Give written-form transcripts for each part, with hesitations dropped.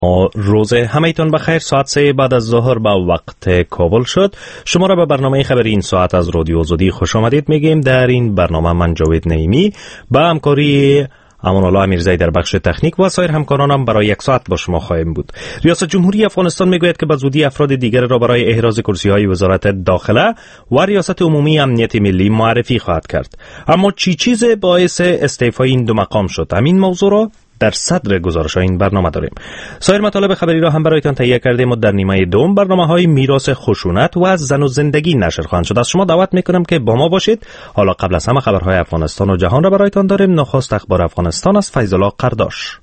روز همه‌تون بخیر. ساعت 3 بعد از ظهر به وقت کابل شد. شما را به برنامه خبری این ساعت از رادیو آزادی خوش آمدید میگیم. در این برنامه من جاوید نعیمی با همکاری امان الله امیرزایی در بخش تکنیک و سایر همکارانم برای یک ساعت با شما خواهیم بود. ریاست جمهوری افغانستان میگوید که به زودی افراد دیگر را برای احراز کرسی‌های وزارت داخله و ریاست عمومی امنیت ملی معرفی خواهد کرد. اما چیز باعث استعفای این دو مقام شد؟ همین موضوع را در صدر گزارش این برنامه داریم. سایر مطالب خبری را هم برایتان تهیه کردیم و در نیمه دوم برنامه‌های میراث خشونت و زن و زندگی نشر خواهند شد. از شما دعوت میکنم که با ما باشید. حالا قبل از همه خبرهای افغانستان و جهان را برایتان داریم. نخست اخبار افغانستان از فیض الله قرداش.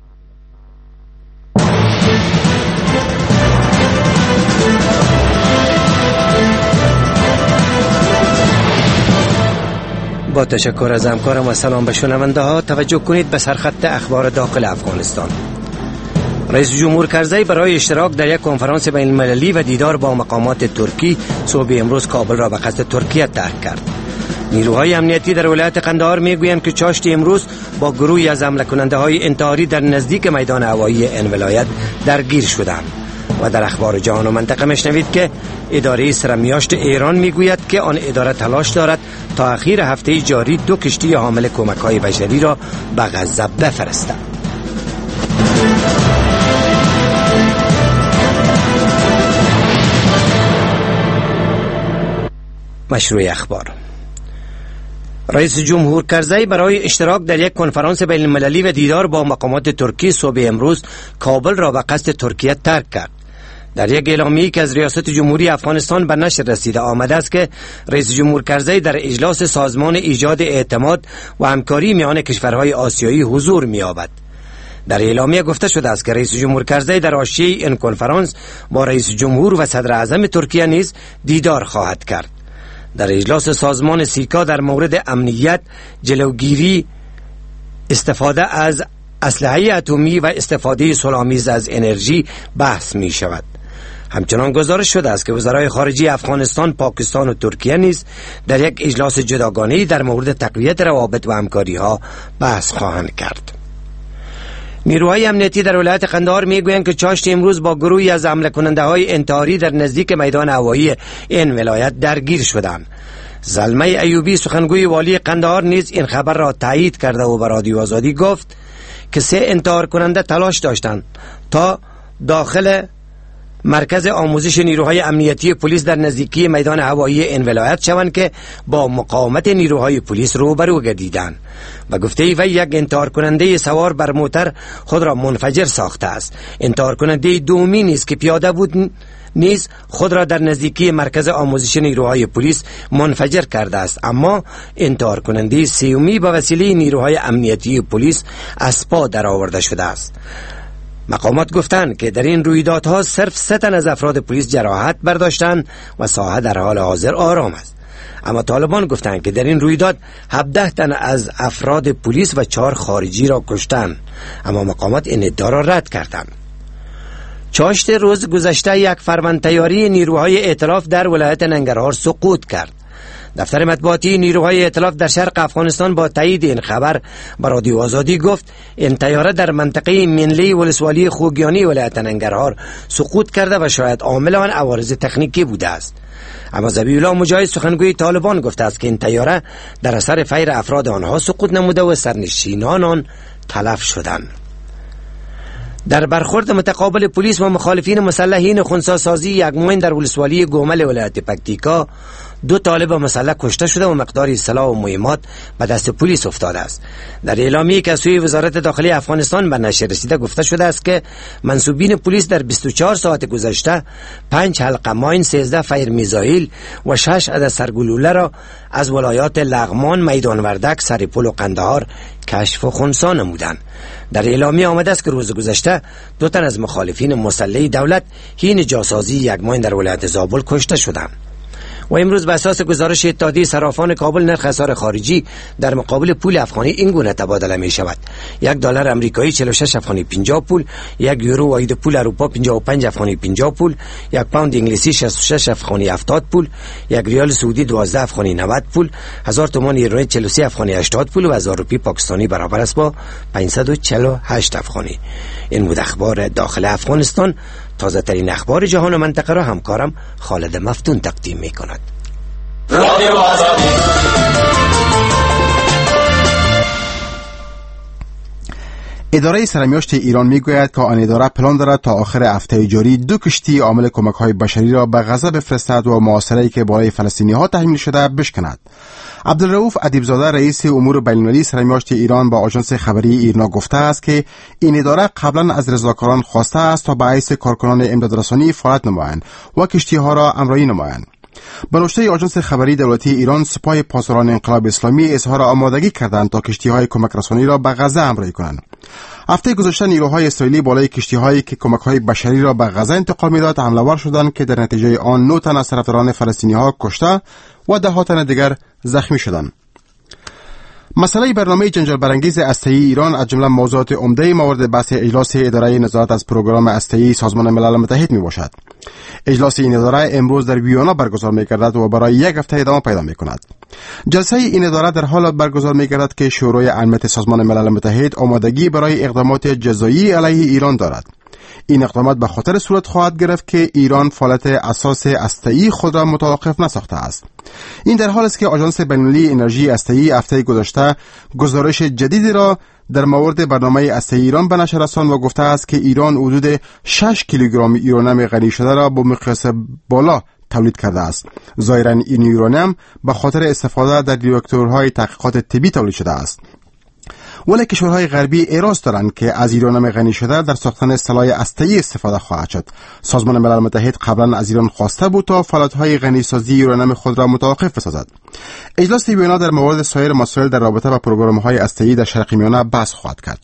با تشکر از همکارم و سلام به شنونده ها. توجه کنید به سرخط اخبار داخل افغانستان. رئیس جمهور کرزی برای اشتراک در یک کنفرانس بین المللی و دیدار با مقامات ترکی صبح امروز کابل را به قصد ترکیه ترک کرد. نیروهای امنیتی در ولایت قندهار میگویند که چاشت امروز با گروهی از حمله کننده های انتحاری در نزدیک میدان هوایی این ولایت درگیر شدند. و در اخبار جهان و منطقه میشنوید که اداره سرمیاشت ایران میگوید که آن اداره تلاش دارد تا اخیر هفته جاری 2 کشتی حامل کمک‌های بشری را به غزه بفرستد. مشروع اخبار. رئیس جمهور کرزی برای اشتراک در یک کنفرانس بین المللی و دیدار با مقامات ترکی صبح امروز کابل را به قصد ترکیه ترک کرد. در یک اعلامیه‌ای که از ریاست جمهوری افغانستان به نشر رسیده آمده است که رئیس جمهور کرزی در اجلاس سازمان ایجاد اعتماد و همکاری میان کشورهای آسیایی حضور می‌یابد. در اعلامیه گفته شده است که رئیس جمهور کرزی در حاشیه این کنفرانس با رئیس جمهور و صدر اعظم ترکیه نیز دیدار خواهد کرد. در اجلاس سازمان سیکا در مورد امنیت، جلوگیری، استفاده از اسلحه اتمی و استفاده صلح‌آمیز از انرژی بحث می شود. همچنان گزارش شده است که وزرای خارجه افغانستان، پاکستان و ترکیه نیز در یک اجلاس جداگانه‌ای در مورد تقویت روابط و همکاری‌ها بحث خواهند کرد. نیروهای امنیتی در ولایت قندهار میگویند که چاشت امروز با گروهی از حمله کننده های انتحاری در نزدیک میدان هوایی این ولایت درگیر شدند. زلمه ایوبی سخنگوی والی قندهار نیز این خبر را تایید کرده و به رادیو آزادی گفت که 3 انتحار کننده تلاش داشتند تا داخل مرکز آموزش نیروهای امنیتی پلیس در نزدیکی میدان هوایی این ولایت شوند که با مقاومت نیروهای پلیس روبرو گردیدند. و گفته وی یک انتحار کننده سوار بر موتر خود را منفجر ساخته است. انتحار کننده دومی نیز که پیاده بود نیز خود را در نزدیکی مرکز آموزش نیروهای پلیس منفجر کرده است. اما انتحار کننده سومی به وسیله نیروهای امنیتی پلیس از پا درآورده شده است. مقامات گفتند که در این رویدادها صرف 3 تن از افراد پلیس جراحت برداشتند و ساحه در حال حاضر آرام است. اما طالبان گفتند که در این رویداد 17 تن از افراد پلیس و 4 خارجی را کشتند. اما مقامات این ادعا را رد کردند. چاشت روز گذشته یک فرمانطیاری نیروهای ائتلاف در ولایت ننگرهار سقوط کرد. دفتر مطبوعاتی نیروهای ائتلاف در شرق افغانستان با تایید این خبر به رادیو آزادی گفت این طیاره در منطقه منلی ولسوالی خوگیانی ولایت ننگرهار سقوط کرده و شاید عامل آن عوارض تکنیکی بوده است. اما ذبیح الله مجاهد سخنگوی طالبان گفته است که این طیاره در اثر فیر افراد آنها سقوط نموده و سرنشینان آن تلف شدند. در برخورد متقابل پلیس و مخالفین مسلحین خنثی‌سازی یکماین در ولسوالی گومل ولایت پکتیکا 2 طالب مسلح کشته شده و مقداری سلاح و مهمات به دست پلیس افتاده است. در اعلامیه‌ای که از سوی وزارت داخلی افغانستان به نشر رسیده گفته شده است که منصوبین پلیس در 24 ساعت گذشته 5 حلقه ماین، 13 فیر میزایل و 6 عدد سرگلوله را از ولایات لغمان، میدان وردک، سرپل و قندهار کشف و خنثی نمودند. در اعلامیه آمده است که روز گذشته 2 تن از مخالفین مسلح دولت حین جاسازی یکماین در ولایت زابل کشته شدند. و امروز به اساس گزارش اتحادیه صرافان کابل نرخ اسعار خارجی در مقابل پول افغانی این گونه تبادله می شود: $1 آمریکایی 46 افغانی 50 پول، 1 یورو واحد پول اروپا 55 افغانی 50 پول، 1 پوند انگلیسی 66 افغانی 70 پول، 1 ریال سعودی 12 افغانی 90 پول، 1000 تومان ایرانی 43 افغانی 80 پول و 1000 روپیه پاکستانی برابر است با 548 افغانی. این بود اخبار داخل افغانستان. تازه ترین اخبار جهان و منطقه را همکارم خالد مفتون تقدیم می کند. اداره سرمیاشت ایران میگوید که آن اداره پلان دارد تا آخر هفته جاری 2 کشتی عامل کمک‌های بشری را به غزه بفرستد و محاصره‌ای که بالای فلسطینی‌ها تحمیل شده بشکند. عبدالرؤوف ادیبزاده رئیس امور بین‌المللی سرمیاشت ایران با آژانس خبری ایرنا گفته است که این اداره قبلا از رضاکاران خواسته است تا به حیث کارکنان امدادرسانی فعالیت نمایند و کشتی‌ها را امرایی نمایند. به نشته آژانس خبری دولتی ایران، سپاه پاسداران انقلاب اسلامی اظهار آمادگی کردند تا کشتی‌های کمک رسانی را به غزه امرایی کنند. هفته گذشته نیروهای اسرائیلی بالای کشتی‌هایی که کمک‌های بشری را به غزه انتقال می‌داد حمله‌ور شدند که در نتیجه آن 9 تن از طرفداران فلسطینی‌ها کشته و 10 تن دیگر زخمی شدند. مسئله برنامه جنجال برانگیز هسته‌ای ایران از جمله موضوعات عمده مورد بحث اجلاس اداره نظارت از پروگرام هسته‌ای سازمان ملل متحد میباشد. اجلاس این اداره امروز در ویونا برگزار می‌گردد و برای 1 هفته ادامه پیدا می‌کند. جلسه این اداره در حال برگزار می‌گردد که شورای امنیت سازمان ملل متحد آمادگی برای اقدامات جزایی علیه ایران دارد. این اقدامات به خاطر صورت خواهد گرفت که ایران فعالیت اساس هسته‌ای خود را متوقف نساخته است. این در حالی است که آژانس بین‌المللی انرژی هسته‌ای هفته گذشته گزارش جدیدی را در مورد برنامه هسته‌ای ایران به نشر رساند و گفته است که ایران حدود 6 کیلوگرم یورانیم غنی شده را با مقیاس بالا تولید کرده است. ظاهراً این یورانیم به خاطر استفاده در ریاکتورهای تحقیقات طبی تولید شده است. ولی کشورهای غربی اعتراض دارند که از یورانیم غنی شده در ساختن سلاح هسته‌ای استفاده خواهد شد. سازمان ملل متحد قبلا از ایران خواسته بود تا فعالیت‌های غنی سازی یورانیم خود را متوقف بسازد. اجلاس وینا در مورد سایر مسائل در رابطه با پروگرام‌های هسته‌ای در شرق میانه بحث خواهد کرد.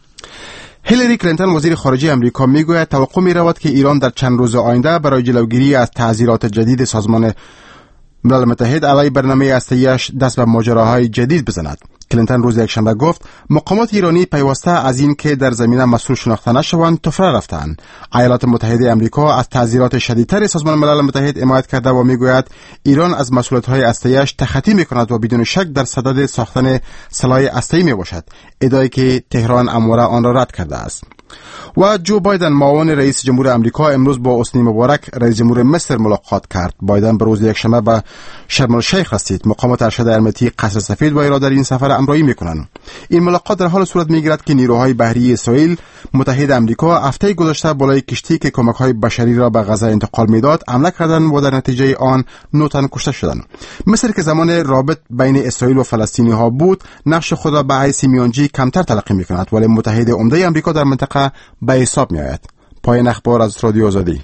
هیلاری کلینتون وزیر خارجه آمریکا میگوید توقع می‌رود که ایران در چند روز آینده برای جلوگیری از تعزیرات جدید سازمان ملل متحد علیه برنامه هسته‌ایش دست به ماجراهای جدید بزند. کلینتون روز یکشنبه گفت مقامات ایرانی پیوسته از این که در زمینه مسئول شناخته نشوند تفره رفتند. ایالات متحده آمریکا از تعزیرات شدیدتر سازمان ملل متحد حمایت کرده و میگوید ایران از مسئولیت‌های هسته‌ایش تخطی می‌کند و بدون شک در صدد ساختن سلاح هسته‌ای میباشد، ادعایی که تهران همواره آن را رد کرده است. و جو بایدن معاون رئیس جمهور آمریکا امروز با حسنی مبارک رئیس جمهور مصر ملاقات کرد. بایدن به روز یکشنبه به شرم الشیخ رسید. مقامات ارشد امنیتی قصر سفید و ایران در این سفر امرایی میکنند. این ملاقات در حال صورت میگیرد که نیروهای بحری اسرائیل متحد آمریکا هفته گذشته بالای کشتی که کمک‌های بشری را به غزه انتقال میداد حمله کردند و در نتیجه آن 9 تن کشته شدند. مصر که زمان رابط بین اسرائیل و فلسطینی‌ها بود نقش خود را به حیث میانجی کمتر تلقی میکند، ولی متحد عمده آمریکا در منطقه به حساب میآید. پایان اخبار از رادیو آزادی.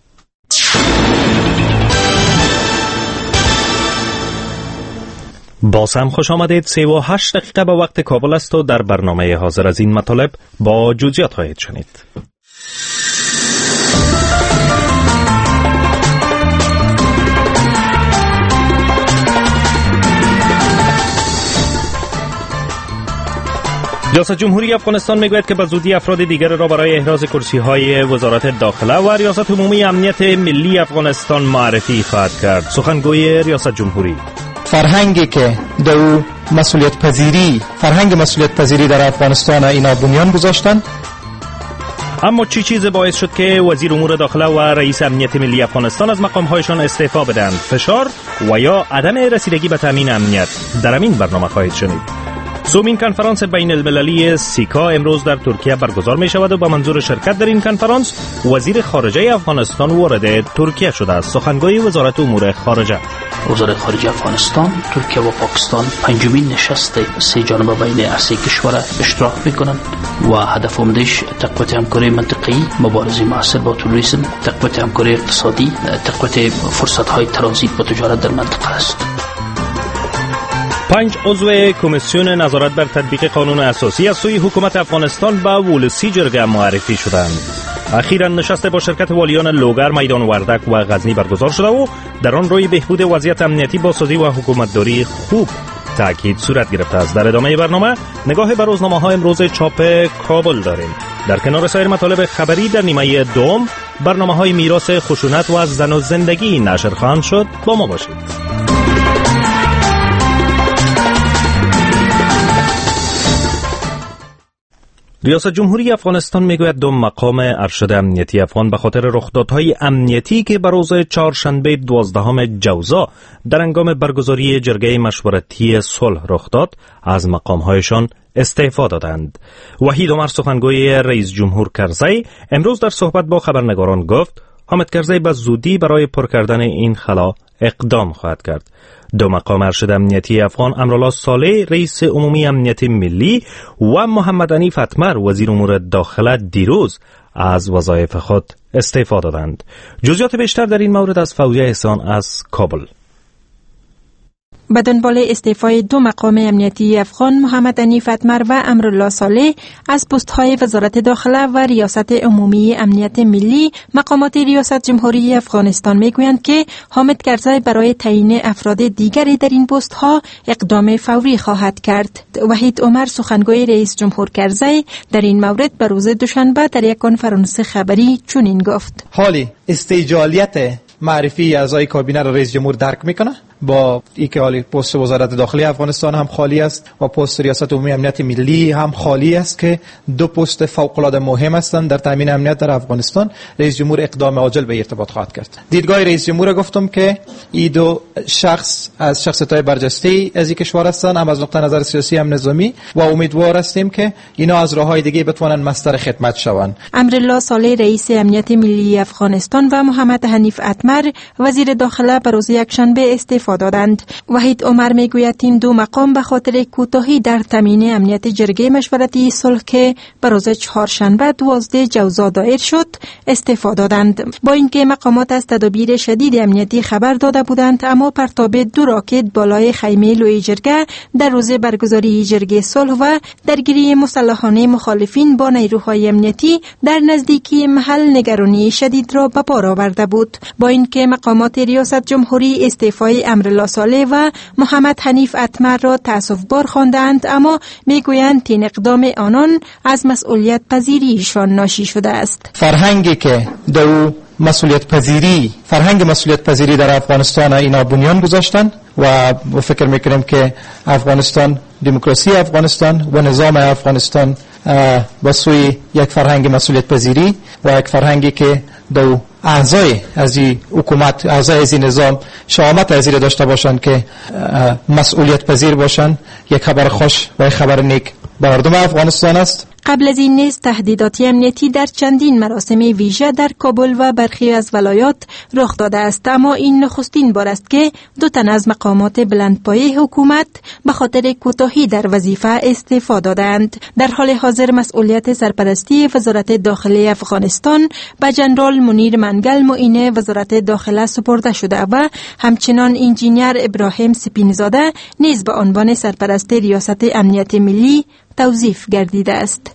باز هم خوش آمدید. 38 دقیقه به وقت کابل است و در برنامه حاضر از این مطالب با جزئیات خواهید شنید. ریاست جمهوری افغانستان میگوید که به زودی افراد دیگر را برای احراز کرسی‌های وزارت داخله و ریاست عمومی امنیت ملی افغانستان معرفی خواهد کرد. سخنگوی ریاست جمهوری: فرهنگی که در فرهنگ مسئولیت پذیری در افغانستان اینا بنیان گذاشتن. اما چی چیز باعث شد که وزیر امور داخله و رئیس امنیت ملی افغانستان از مقام‌هایشان استعفا بدهند؟ فشار و یا عدم رسیدگی به تامین امنیت؟ در این برنامه خواهید شنید. سومین کنفرانس بین المللی سیکا امروز در ترکیه برگزار می شود و با منظور شرکت در این کنفرانس وزیر خارجه افغانستان وارد ترکیه شده است. سخنگوی وزارت امور خارجه: وزارت خارجه افغانستان، ترکیه و پاکستان پنجمین نشست سه جانبه بین سه کشور اشتراک میکنند و هدف عمده‌اش تقویت همکاری منطقه‌ای، مبارزه موثر با تروریسم، تقویت همکاری اقتصادی، تقویت فرصت‌های ترانزیت و تجارت در منطقه است. 5 عضو کمیسیون نظارت بر تطبیق قانون اساسی از سوی حکومت افغانستان به ولسی جرگه معرفی شدند. اخیراً نشست با شرکت والیان لوگر، میدان وردک و غزنی برگزار شده و در آن روی بهبود وضعیت امنیتی با سازی و حکومتداری خوب تاکید صورت گرفته است. در ادامه برنامه نگاه به روزنامه‌ها امروز چاپ کابل داریم. در کنار سایر مطالب خبری در نیمه دوم برنامه‌های میراث خشونت و زن و زندگی نشر خواهند شد. با ما باشید. ریاست جمهوری افغانستان میگوید 2 مقام ارشد امنیتی افغان به خاطر رخدادهای امنیتی که به روز چهارشنبه 12 جوزا در هنگام برگزاری جرگه مشورتی صلح رخ داد از مقامهایشان استعفا دادند. وحید عمر سخنگوی رئیس جمهور کرزی امروز در صحبت با خبرنگاران گفت حامد کرزی به زودی برای پر کردن این خلا اقدام خواهد کرد. 2 مقام ارشد امنیتی افغان امرالله صالح رئیس عمومی امنیت ملی و محمد حنیف اتمر وزیر امور داخله دیروز از وظایف خود استعفا دادند. جزئیات بیشتر در این مورد از فوزیه احسان از کابل. به دنبال استعفای 2 مقام امنیتی افغان محمد حنیف اتمر و امرالله صالح از پست‌های وزارت داخله و ریاست عمومی امنیت ملی، مقامات ریاست جمهوری افغانستان میگویند که حامد کرزی برای تعیین افراد دیگری در این پست‌ها اقدام فوری خواهد کرد. وحید عمر سخنگوی رئیس جمهور کرزی در این مورد به روز دوشنبه در یک کنفرانس خبری چنین گفت: حالی استیجالیت معرفی اعضای کابینه را رئیس جمهور درک میکنه، با اینکه حالی پست وزارت داخلی افغانستان هم خالی است و پست ریاست عمومی امنیت ملی هم خالی است که 2 پست فوق العاده مهم هستند در تامین امنیت در افغانستان، رئیس جمهور اقدام عاجل به ارتباط خواهد کرد. دیدگاه رئیس جمهور گفتم که این 2 شخص از شخصیت‌های برجسته از این کشور هستند، هم از نقطه نظر سیاسی هم نظامی، و امیدوار هستیم که اینا از راه‌های دیگه بتوانند مستر خدمت شوند. امرالله صالح رئیس امنیت ملی افغانستان و محمد حنیف اتمر وزیر داخله به روز یکشنبه استعفا دادند. وحید عمر میگوید این 2 مقام به خاطر کوتاهی در تامین امنیت جرگه مشورتی صلح که به روز چهارشنبه 12 جوزا دایر شد استعفا دادند. با اینکه مقامات از تدابیر شدید امنیتی خبر داده بودند، اما پرتاب 2 راکت بالای خیمه لوی جرگه در روز برگزاری جرگه صلح و درگیری مسلحانه مخالفین با نیروهای امنیتی در نزدیکی محل نگرانی شدید را به بار آورده بود. با اینکه مقامات ریاست جمهوری استعفای امرالله صالح و محمد حنیف اتمر را تأسف‌بار خواندند، اما میگویند این اقدام آنان از مسئولیت پذیریشان ناشی شده است. فرهنگی که دو مسئولیت پذیری در افغانستان اینا بنیان گذاشتن و فکر میکنیم که افغانستان، دموکراسی افغانستان و نظام افغانستان با سوی یک فرهنگ مسئولیت پذیری و یک فرهنگی که دو اعضای از این حکومت، اعضای از این نظام شهامت از این داشته باشند که مسئولیت پذیر باشند، یک خبر خوش و یک خبر نیک به مردم افغانستان است. قبل از این نیز تهدیدات امنیتی در چندین مراسم ویژه در کابل و برخی از ولایات رخ داده است، اما این نخستین بار است که 2 تن از مقامات بلندپایه حکومت به خاطر کوتاهی در وظیفه استعفا دادند. در حال حاضر مسئولیت سرپرستی وزارت داخله افغانستان به جنرال منیر منگل معین وزارت داخله سپرده شده و همچنان انجینیر ابراهیم سپینزاده نیز به عنوان سرپرست ریاست امنیت ملی توظیف گردیده است.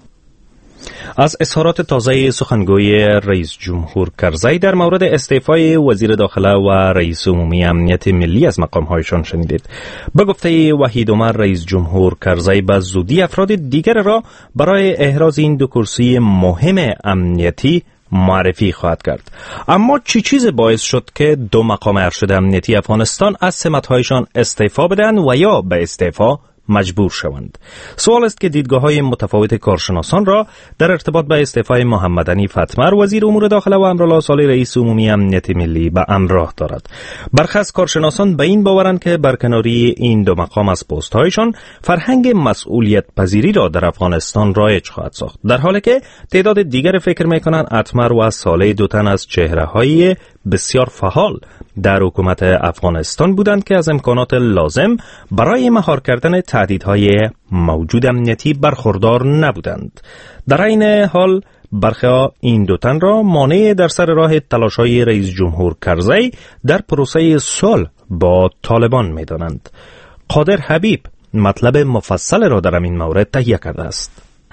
از اظهارات تازه سخنگوی رئیس جمهور کرزی در مورد استعفای وزیر داخله و رئیس عمومی امنیت ملی از مقام‌هایشان شنیدید. به گفته وحید عمر، رئیس جمهور کرزی به زودی افراد دیگر را برای احراز این 2 کرسی مهم امنیتی معرفی خواهد کرد. اما چی چیز باعث شد که 2 مقام ارشد امنیتی افغانستان از سمت‌هایشان استعفا بدهند و یا به استعفا مجبور شوند؟ سوال است که دیدگاه‌های متفاوت کارشناسان را در ارتباط به استعفای محمد حنیف اتمر وزیر امور داخله و امرالله صالح رئیس عمومی امنیت ملی به همراه دارد. برخی از کارشناسان به این باورند که برکناری این 2 مقام از پست‌هایشان فرهنگ مسئولیت پذیری را در افغانستان رایج خواهد ساخت، در حالی که تعداد دیگر فکر می‌کنند اتمر و صالح 2 تن از چهره‌های بسیار فعال در حکومت افغانستان بودند که از امکانات لازم برای مهار کردن تهدیدهای موجود امنیتی برخوردار نبودند. در این حال برخی این 2 تن را مانع در سر راه تلاش‌های رئیس جمهور کرزی در پروسه صلح با طالبان می‌دانند. قادر حبیب مطلب مفصل را در این مورد تهیه کرده است.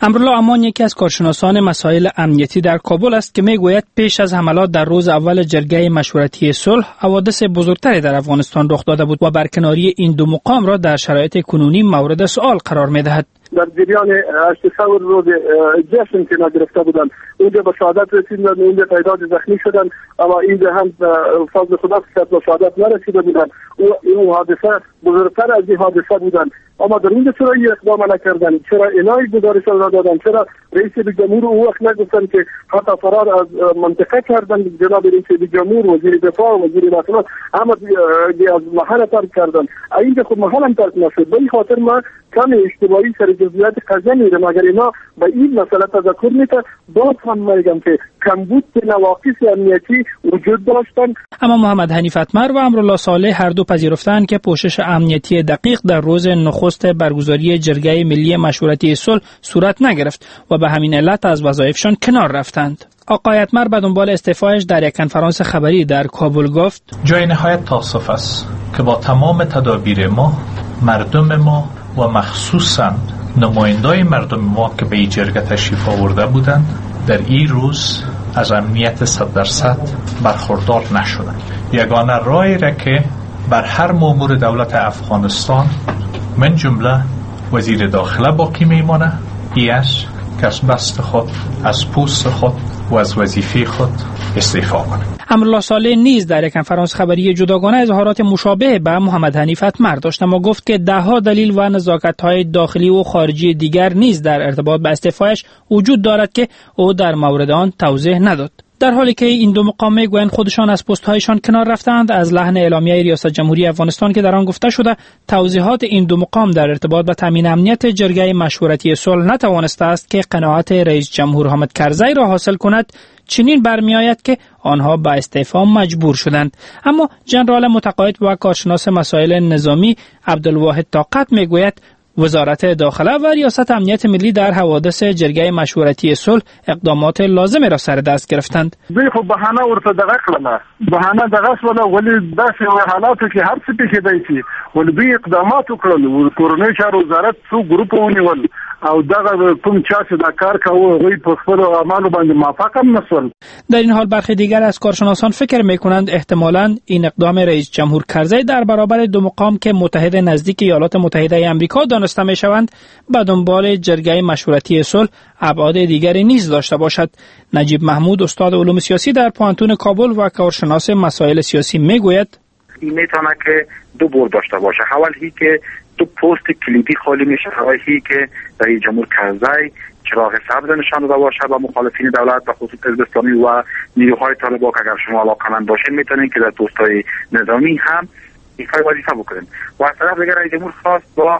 امرالله امان یکی از کارشناسان مسائل امنیتی در کابل است که میگوید پیش از حملات در روز اول جرگه مشورتی صلح حوادث بزرگتری در افغانستان رخ داده بود و برکناری این دو مقام را در شرایط کنونی مورد سؤال قرار میدهد. در جریان 8 روز جشن که نگرفته بودند اونجا به شهادت رسیدند، اونجا تعداد زخمی شدند، اما اینجا هم فضل خدا که به شهادت نرسیده بودند. این حادثه بزرگتر از این حادثه بودند، اما در اینجا چرا این اقدام نکردند؟ چرا اینای گزارش را دادند؟ چرا رئیس جمهور او وقت نگفتند که حتی فرار از منطقه کردند؟ جناب رئیس جمهور، وزیر دفاع، وزیر اطلاعات همه از محل ترک کردند. اینجا خود محل هم ترک نشد. به این خاطر ما کم اشتباهی سر جزئیات قضیه میرم. اگر اینا به این مسئله تذکر میده، باز هم میگم که کمبود نواقص امنیتی وجود داشتن. اما محمد حنیف اتمر و امرالله صالح هر دو پذیرفتند که پوشش امنیتی دقیق در روز نخست برگزاری جرگه ملی مشورتی صلح صورت نگرفت و به همین علت از وظایفشان کنار رفتند. آقای اتمر به دنبال استعفایش در یک کنفرانس خبری در کابل گفت: جای نهایت تاسف است که با تمام تدابیر ما، مردم ما و مخصوصاً نمایندای مردم ما که به این جرگه تشریف آورده بودند در این روز از امنیت 100% برخوردار نشدند. یگانه راهی را که بر هر مأمور دولت افغانستان من جمله وزیر داخله باقی میمانه ای است که از بست خود، از پوست خود و از وظیفه خود استعفا کنه. امرالله صالح نیز در یک کنفرانس خبری جداگانه اظهارات مشابه به محمد حنیف اتمر داشت، اما گفت که ده‌ها دلیل و نزاکت‌های داخلی و خارجی دیگر نیز در ارتباط به استعفایش وجود دارد که او در مورد آن توضیح نداد. در حالی که این دو مقام میگویند خودشان از پست‌هایشان کنار رفتند، از لحن اعلامیه ریاست جمهوری افغانستان که در آن گفته شده توضیحات این دو مقام در ارتباط به تامین امنیت جرگه مشورتی صلح نتوانسته است که قناعت رئیس جمهور حامد کرزی را حاصل کند، چنین برمیآید که آنها به استعفا مجبور شدند. اما جنرال متقاعد و کارشناس مسائل نظامی عبدالواحد طاقت میگوید وزارت داخله و ریاست امنیت ملی در حوادث جرگه مشورتی صلح اقدامات لازم را سر دست گرفتند. دوی خو بهانه ورته دغه کړله، بهانه دغه شوله، ولې داسې حالاتو کې هر څه پېښېدی شي، ولې دوی اقدامات وکړل. کورنۍ چارو وزارت څو ګروپ ونیول او دغه کوم چا چې دا کار کاوه هغوی په خپلو اعمالو باندې موافق هم نشول. در این حال برخی دیگر از کارشناسان فکر میکنند احتمالاً این اقدام رئیس جمهور کرزی در برابر دو مقام که متحد نزدیک ایالات متحده آمریکا دانسته میشوند به دنبال جرگه مشورتی صلح ابعاد دیگری نیز داشته باشد. نجیب محمود استاد علوم سیاسی در پوانتون کابل و کارشناس مسائل سیاسی میگوید این میتونه که دو بار داشته باشه. اول هی که دو پست کلیدی خالی میشه، هی که رئیس جمهور کرزی چراغ سبز نشان داده باشه و مخالفین دولت و خصوص حزب اسلامی و نیروهای طالبان که اگر شما علاقه‌مند باشین میتونین که در پست‌های نظامی هم ایفای وظیفه بکنین. و از طرف دیگر رئیس جمهور خواست با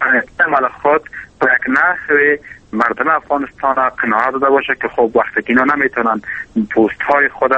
عمل خود با یک نحو مردم افغانستان را قناعت داده باشه که خب وقتی که اینا نمیتونن پست های خود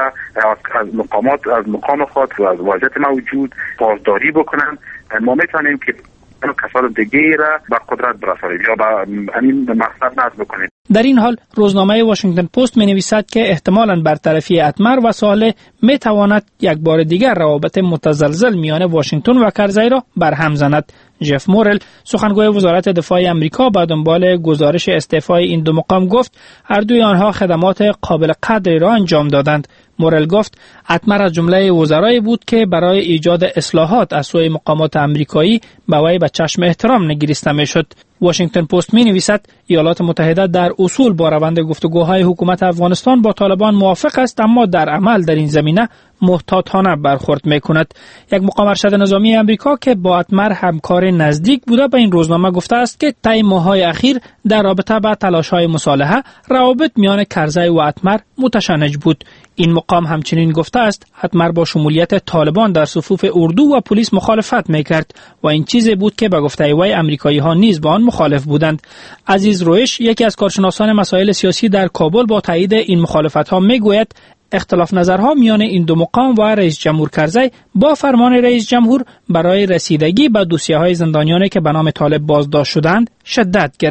از مقام خود و از وضعیت موجود پاسداری بکنن، ما میتونیم که کسان دیگه را به قدرت برسانیم یا به همین مقصد نصب بکنیم. در این حال روزنامه واشنگتن پست می نویسد که احتمالاً برطرفی اتمر و صالح می تواند یک بار دیگر روابط متزلزل میان واشنگتن و کرزی را برهم زند. جف مورل سخنگوی وزارت دفاع آمریکا با دنبال گزارش استعفای این دو مقام گفت هر دوی آنها خدمات قابل قدری را انجام دادند. مورل گفت اتمر از جمله وزرایی بود که برای ایجاد اصلاحات از سوی مقامات آمریکایی به وی به چشم احترام نگریسته میشد. واشنگتن پست می نویسد ایالات متحده در اصول با روند گفتگوهای حکومت افغانستان با طالبان موافق است، اما در عمل در این زمینه محتاطانه برخورد می کند. یک مقام ارشد نظامی آمریکا که با اتمر همکار نزدیک بوده به این روزنامه گفته است که طی ماه‌های اخیر در رابطه با تلاش‌های مصالحه روابط میان کرزی و اتمر متشنج بود. این مقام همچنین گفته است اتمر با شمولیت طالبان در صفوف اردو و پلیس مخالفت میکرد و این چیزی بود که به گفته وی آمریکایی‌ها نیز با آن مخالف بودند. عزیز رویش یکی از کارشناسان مسائل سیاسی در کابل با تایید این مخالفت‌ها میگوید اختلاف نظرها میان این دو مقام و رئیس جمهور کرزی با فرمان رئیس جمهور برای رسیدگی به دوسیه‌های زندانیانی که به نام طالب بازداشت شدند شدت گرفت.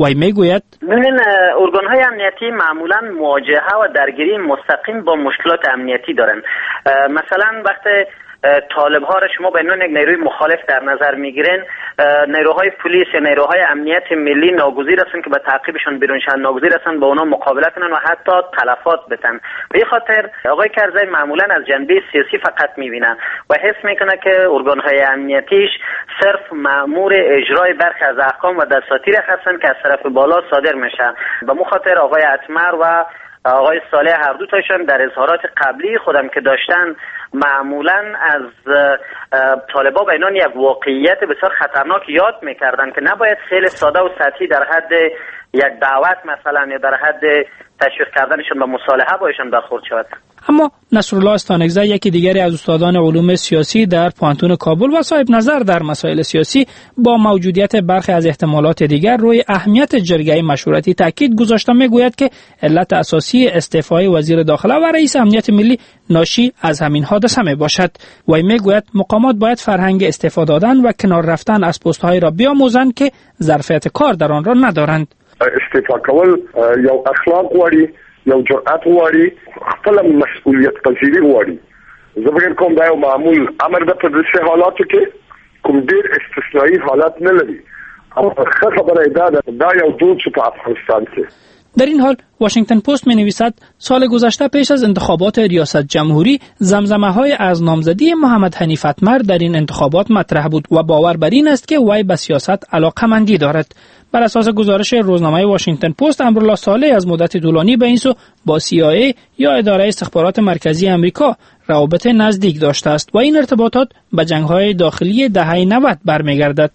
وی میگوید ببین ارگان‌های امنیتی معمولاً مواجهه و درگیری مستقیم با مشکلات امنیتی دارن. مثلا وقتی طالب ها را شما به عنوان یک نیروی مخالف در نظر میگیرین، نیروهای پلیس یا نیروهای امنیت ملی ناگزیر هستند که به تعقیبشون بیرون شن، ناگزیر هستند با اونا مقابله کنن و حتی تلفات بدن. به این خاطر آقای کرزی معمولا از جنبه سیاسی فقط میبینه و حس میکنه که ارگان‌های امنیتیش صرف مأمور اجرای برخی از احکام و دساتیر هستند که از طرف بالا صادر میشه. به مو خاطر آقای اتمر و آقای صالح هر دو تایشان در اظهارات قبلی خودم که داشتن معمولا از طالبا به عنوان یک واقعیت بسیار خطرناک یاد میکردن که نباید خیلی ساده و سطحی در حد یک دعوت مثلا یا در حد تشویق کردنشون به مصالحه بایشان برخورد شود. اما نصرالله استانکزی، یکی دیگری از استادان علوم سیاسی در پانتون کابل و صاحب نظر در مسائل سیاسی، با موجودیت برخی از احتمالات دیگر روی اهمیت جرگه مشورتی تاکید گذاشته میگوید که علت اساسی استعفای وزیر داخله و رئیس امنیت ملی ناشی از همین حادثه می باشد. وی میگوید مقامات باید فرهنگ استعفا دادن و کنار رفتن از پست‌های را بیاموزند که ظرفیت کار در آن را ندارند. استعفا کول یو اخلاق واری، یو جرأت واری، خپل مسئولیت پذیری واری. زه فکر کوم دا یو معمول امر ده په داسې حالاتو کې کوم ډېر استثنایی حالات نه لري. او ښه خبره دا یو دود چې په افغانستان کې. در این حال واشنگتن پست می نویسد سال گذشته پیش از انتخابات ریاست جمهوری زمزمه‌های از نامزدی محمد حنیف اتمر در این انتخابات مطرح بود و باور بر این است که وی به سیاست علاقه‌مندی دارد. بر اساس گزارش روزنامه واشنگتن پست، امرالله صالح از مدت طولانی به این سو با CIA یا اداره استخبارات مرکزی امریکا روابط نزدیک داشته است و این ارتباطات به جنگ‌های داخلی دهه 90 برمیگردد.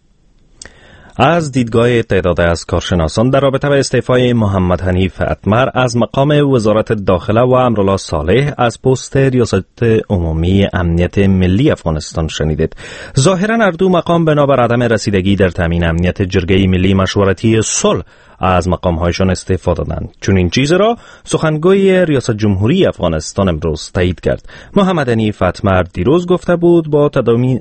از دیدگاه تعداد از کارشناسان در رابطه با استعفای محمد حنیف اتمر از مقام وزارت داخله و امرالله صالح از پست ریاست عمومی امنیت ملی افغانستان شنیدید. ظاهرا هر دو مقام بنابر عدم رسیدگی در تامین امنیت جرگه ملی مشورتی صلح از مقام‌هایشان استعفا دادند. چون این چیز را سخنگوی ریاست جمهوری افغانستان امروز تایید کرد. محمد حنیف اتمر دیروز گفته بود با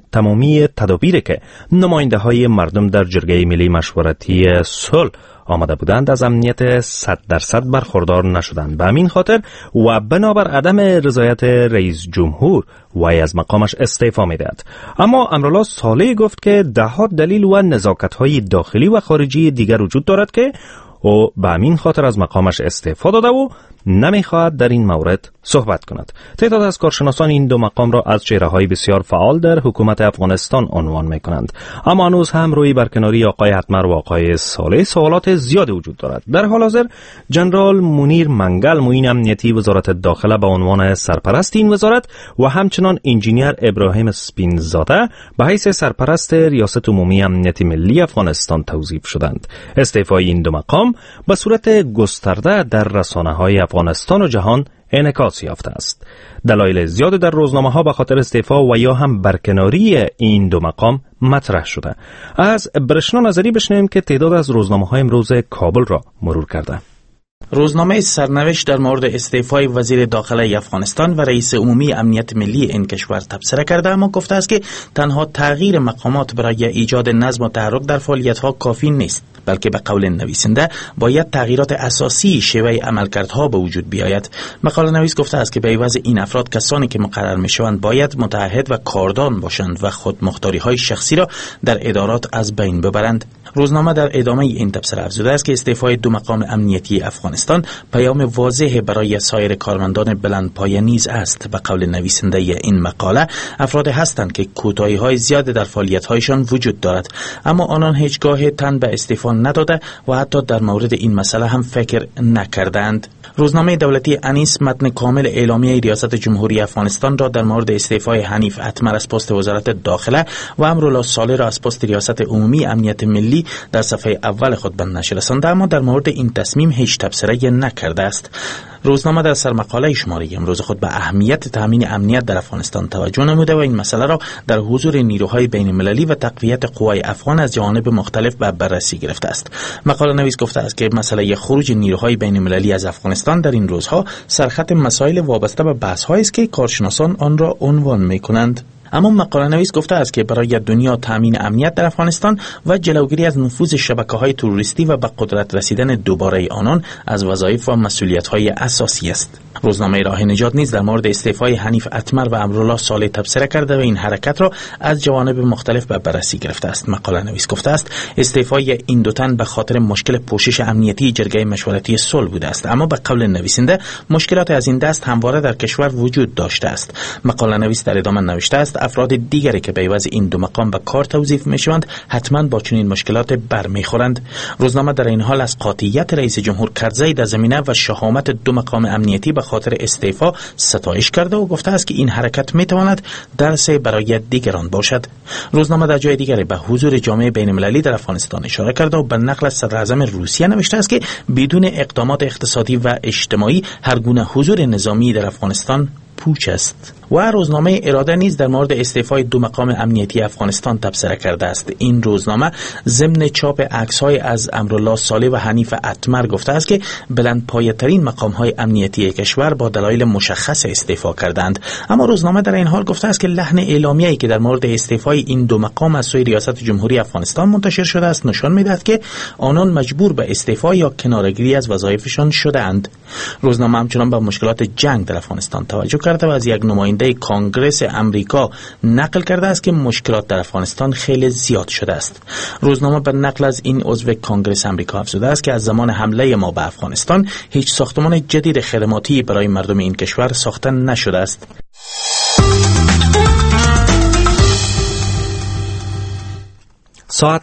تمامی تدابیری که نماینده‌های مردم در جرگه ملی مشورتی صلح آمده بودند از امنیت 100% برخوردار نشدند. به همین خاطر و بنابر عدم رضایت رئیس جمهور وی از مقامش استعفا می‌دهد. اما امرالله صالح گفت که ده‌ها دلیل و نزاکت‌های داخلی و خارجی دیگر وجود دارد که او به همین خاطر از مقامش استعفا داده و نمیخواهد در این مورد صحبت کند. تعداد از کارشناسان این دو مقام را از چهره‌های بسیار فعال در حکومت افغانستان عنوان می‌کنند. اما هنوز هم روی برکناری آقای اتمر و آقای صالح سوالات زیادی وجود دارد. در حال حاضر جنرال منیر منگل، معین امنیتی وزارت داخله به عنوان سرپرست این وزارت و همچنان انجینیر ابراهیم سپینزاده به حیث سرپرست ریاست عمومی امنیت ملی افغانستان توظیف شدند. استعفای این دو مقام به صورت گسترده در رسانه‌های افغانستان و جهان انعکاس یافته است. دلایل زیاد در روزنامه‌ها به خاطر استعفا و یا هم برکناری این دو مقام مطرح شده. از برشنا نظری بشنویم که تعداد از روزنامه‌های امروز کابل را مرور کرده. روزنامه سرنوشت در مورد استعفای وزیر داخله افغانستان و رئیس عمومی امنیت ملی این کشور تبصره کرده، اما گفته است که تنها تغییر مقامات برای ایجاد نظم و تحرک در فعالیت‌ها کافی نیست، بلکه به قول نویسنده باید تغییرات اساسی شیوه عملکردها به وجود بیاید. مقاله نویس گفته است که به عوض این افراد کسانی که مقرر میشوند باید متعهد و کاردان باشند و خودمختاری‌های شخصی را در ادارات از بین ببرند. روزنامه در ادامه این تبصره افزوده است که استعفای دو مقام امنیتی افغانستان پیام واضح برای سایر کارمندان بلندپایه نیز است. به قول نویسنده این مقاله، افراد هستند که کوتاهی‌های زیاد در فعالیت‌هایشان وجود دارد، اما آنان هیچگاه تن به استعفا نداده و حتی در مورد این مسئله هم فکر نکردند. روزنامه دولتی انیس متن کامل اعلامیه ریاست جمهوری افغانستان را در مورد استعفای حنیف اتمر از پست وزارت داخله و امرالله صالح را از پست ریاست عمومی امنیت ملی در صفحه اول خود به نشر رسانده، اما در مورد این تصمیم هیچ تبصره نکرده است. روزنامه در سرمقاله شماره امروز خود به اهمیت تامین امنیت در افغانستان توجه نموده و این مسئله را در حضور نیروهای بین المللی و تقویت قوای افغان از جوانب مختلف به بررسی گرفته است. مقاله نویس گفته است که مسئله خروج نیروهای بین المللی از افغانستان در این روزها سرخط مسائل وابسته به بحث‌هایی است که کارشناسان آن را عنوان می‌کنند. اما مقاله نویس گفته است که برای دنیا تامین امنیت در افغانستان و جلوگیری از نفوذ شبکه‌های تروریستی و به قدرت رسیدن دوباره آنان از وظایف و مسئولیت‌های اساسی است. روزنامه راه نجات نیز در مورد استعفای حنیف اتمر و امرالله صالح تبصره کرده و این حرکت را از جوانب مختلف به بررسی گرفته است. مقاله نویس گفته است استعفای این دو تن به خاطر مشکل پوشش امنیتی جرگه مشورتی صلح بوده است، اما به قول نویسنده مشکلات از این دست همواره در کشور وجود داشته است. مقاله نویس در ادامه نوشته است افراد دیگری که به عوض این دو مقام به کار توظیف میشوند حتما با چنین مشکلات برمیخورند. روزنامه در این حال از قاطعیت رئیس جمهور کرزی در زمینه و شهامت دو مقام امنیتی به خاطر استعفا ستایش کرده و گفته است که این حرکت میتواند درس برای دیگران باشد. روزنامه در جای دیگری به حضور جامعه بین المللی در افغانستان اشاره کرده و به نقل از صدر اعظم روسیه نوشته است که بدون اقدامات اقتصادی و اجتماعی هر گونه حضور نظامی در افغانستان پوچ است. و روزنامه اراده نیز در مورد استعفای دو مقام امنیتی افغانستان تبصره کرده است. این روزنامه ضمن چاپ عکس‌های از امرالله صالح و حنیف اتمر گفته است که بلندپایه‌ترین مقام‌های امنیتی کشور با دلایل مشخص استعفا کردند. اما روزنامه در این حال گفته است که لحن اعلامیه‌ای که در مورد استعفای این دو مقام از سوی ریاست جمهوری افغانستان منتشر شده است نشان می‌دهد که آنان مجبور به استعفا یا کناره‌گیری از وظایفشان شده‌اند. روزنامه همچنان به مشکلات جنگ در افغانستان توجه کرده و از یک نماینده کانگرس امریکا نقل کرده است که مشکلات در افغانستان خیلی زیاد شده است. روزنامه به نقل از این عضو کانگرس امریکا افزوده است که از زمان حمله ما به افغانستان هیچ ساختمان جدید خدماتی برای مردم این کشور ساخته نشده است. ساعت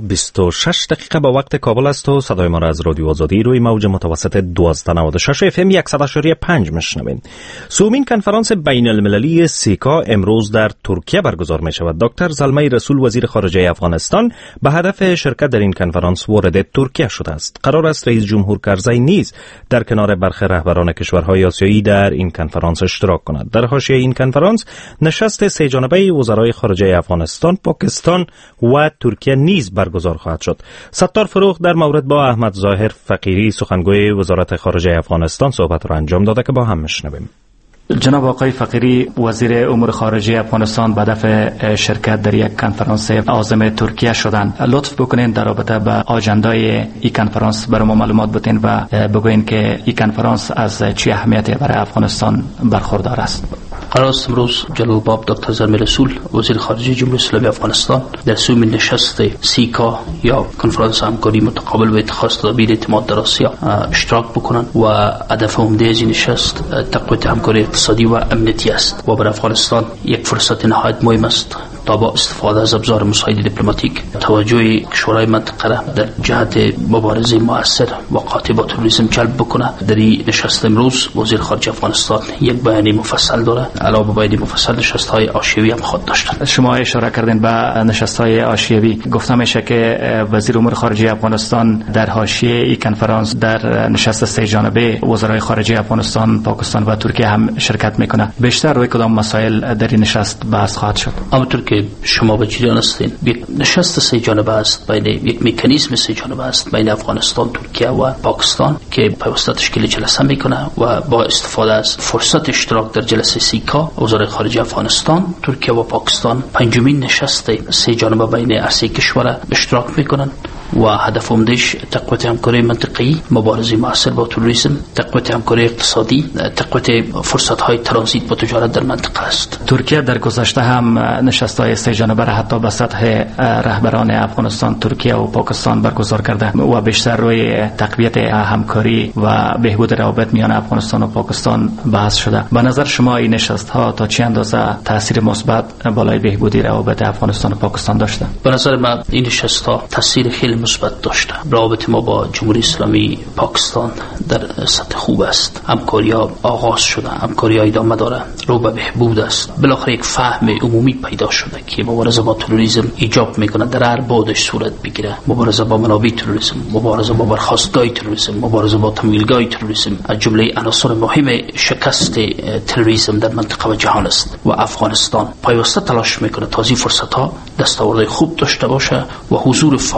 3:26 به وقت کابل است و صدای ما را از رادیو آزادی روی موج متوسط 1296 FM 100.5 میشنوین. سومین کنفرانس بین المللی سیکا امروز در ترکیه برگزار می شود. دکتر زلمه رسول وزیر خارجه افغانستان به هدف شرکت در این کنفرانس وارد ترکیه شده است. قرار است رئیس جمهور کرزی نیز در کنار برخی رهبران کشورهای آسیایی در این کنفرانس اشتراک کند. در حاشیه این کنفرانس نشست سه جانبه وزرای خارجه افغانستان، پاکستان و ترکیه نیز برگزار خواهد شد. ستار فروغ در مورد با احمد ظاهر فقیری سخنگوی وزارت خارجه افغانستان صحبت را انجام داده که با هم میشنویم. جناب آقای فقیری وزیر امور خارجه افغانستان به هدف شرکت در یک کنفرانس عازم ترکیه شدند. لطف بکنین در رابطه با آجندای این کنفرانس برای ما معلومات بدین و بگوین که این کنفرانس از چه اهمیتی برای افغانستان برخوردار است. قرار است امروز جناب باب دکتر زلمه رسول وزیر خارجه جمهوری اسلامی افغانستان در سومین نشست سیکا یا کنفرانس همکاری متقابل و اتخاذ تدابیر اعتماد در آسیا اشتراک بکنند و هدف عمده از این نشست تقویت همکاری اقتصادی و امنیتی است و برای افغانستان یک فرصت نهایت مهم است تا با استفاده از ابزار مساعد دیپلماتیک توجه کشورهای منطقه را در جهت مبارزه مؤثر و قاطع با تروریسم جلب بکنه. در این نشست امروز وزیر خارجه افغانستان یک بیانیه مفصل داره. علاوه بر بیانیه مفصل نشست‌های آشیوی هم خود داشتند. شما اشاره کردین به نشست‌های آشیوی. گفتم میشه که وزیر امور خارجه افغانستان در حاشیه این کنفرانس در نشست سه جانبه وزرای خارجه افغانستان، پاکستان و ترکیه هم شرکت میکنه. بیشتر روی کدام مسائل در این نشست بحث خواهد شد؟ همونطور که شما به جریان هستین یک نشست سه جانبه است، بین یک مکانیزم سه جانبه است بین افغانستان، ترکیه و پاکستان که پیوسته تشکیل جلسه میکنه و با استفاده از فرصت اشتراک در جلسه سیکا وزرای خارجه افغانستان، ترکیه و پاکستان پنجمین نشست سه جانبه بین سه کشور اشتراک میکنن و هدف عمده‌اش تقویت همکاری منطقه‌ای، مبارزه مؤثر با تروریسم، تقویت همکاری اقتصادی، تقویت فرصت‌های ترانزیت و تجارت در منطقه است. ترکیه در گذشته هم نشست‌های سه جانبه را حتی به سطح رهبران افغانستان، ترکیه و پاکستان برگزار کرده و بیشتر روی تقویت همکاری و بهبود روابط میان افغانستان و پاکستان بحث شده. به نظر شما این نشست‌ها تا چه اندازه تاثیر مثبت بالای بهبودی روابط افغانستان و پاکستان داشته؟ به نظر من این نشست‌ها تاثیر خیلی مثبت داشته. رابطه ما با جمهوری اسلامی پاکستان در سطح خوب است. همکاری‌ها آغاز شده، همکاری‌ها ادامه داره، رو به بهبود است. بالاخره یک فهم عمومی پیدا شده که مبارزه با تروریسم ایجاب میکنه در هر بعدش صورت بگیره. مبارزه با منابع تروریسم، مبارزه با برخاستگاه تروریسم، مبارزه با تمویلگاه تروریسم از جمله عناصر مهم شکست تروریسم در منطقه و جهان است و افغانستان پیوسته تلاش میکنه تا این فرصت‌ها دستاورد خوب داشته باشه و حضور فعال افغانستان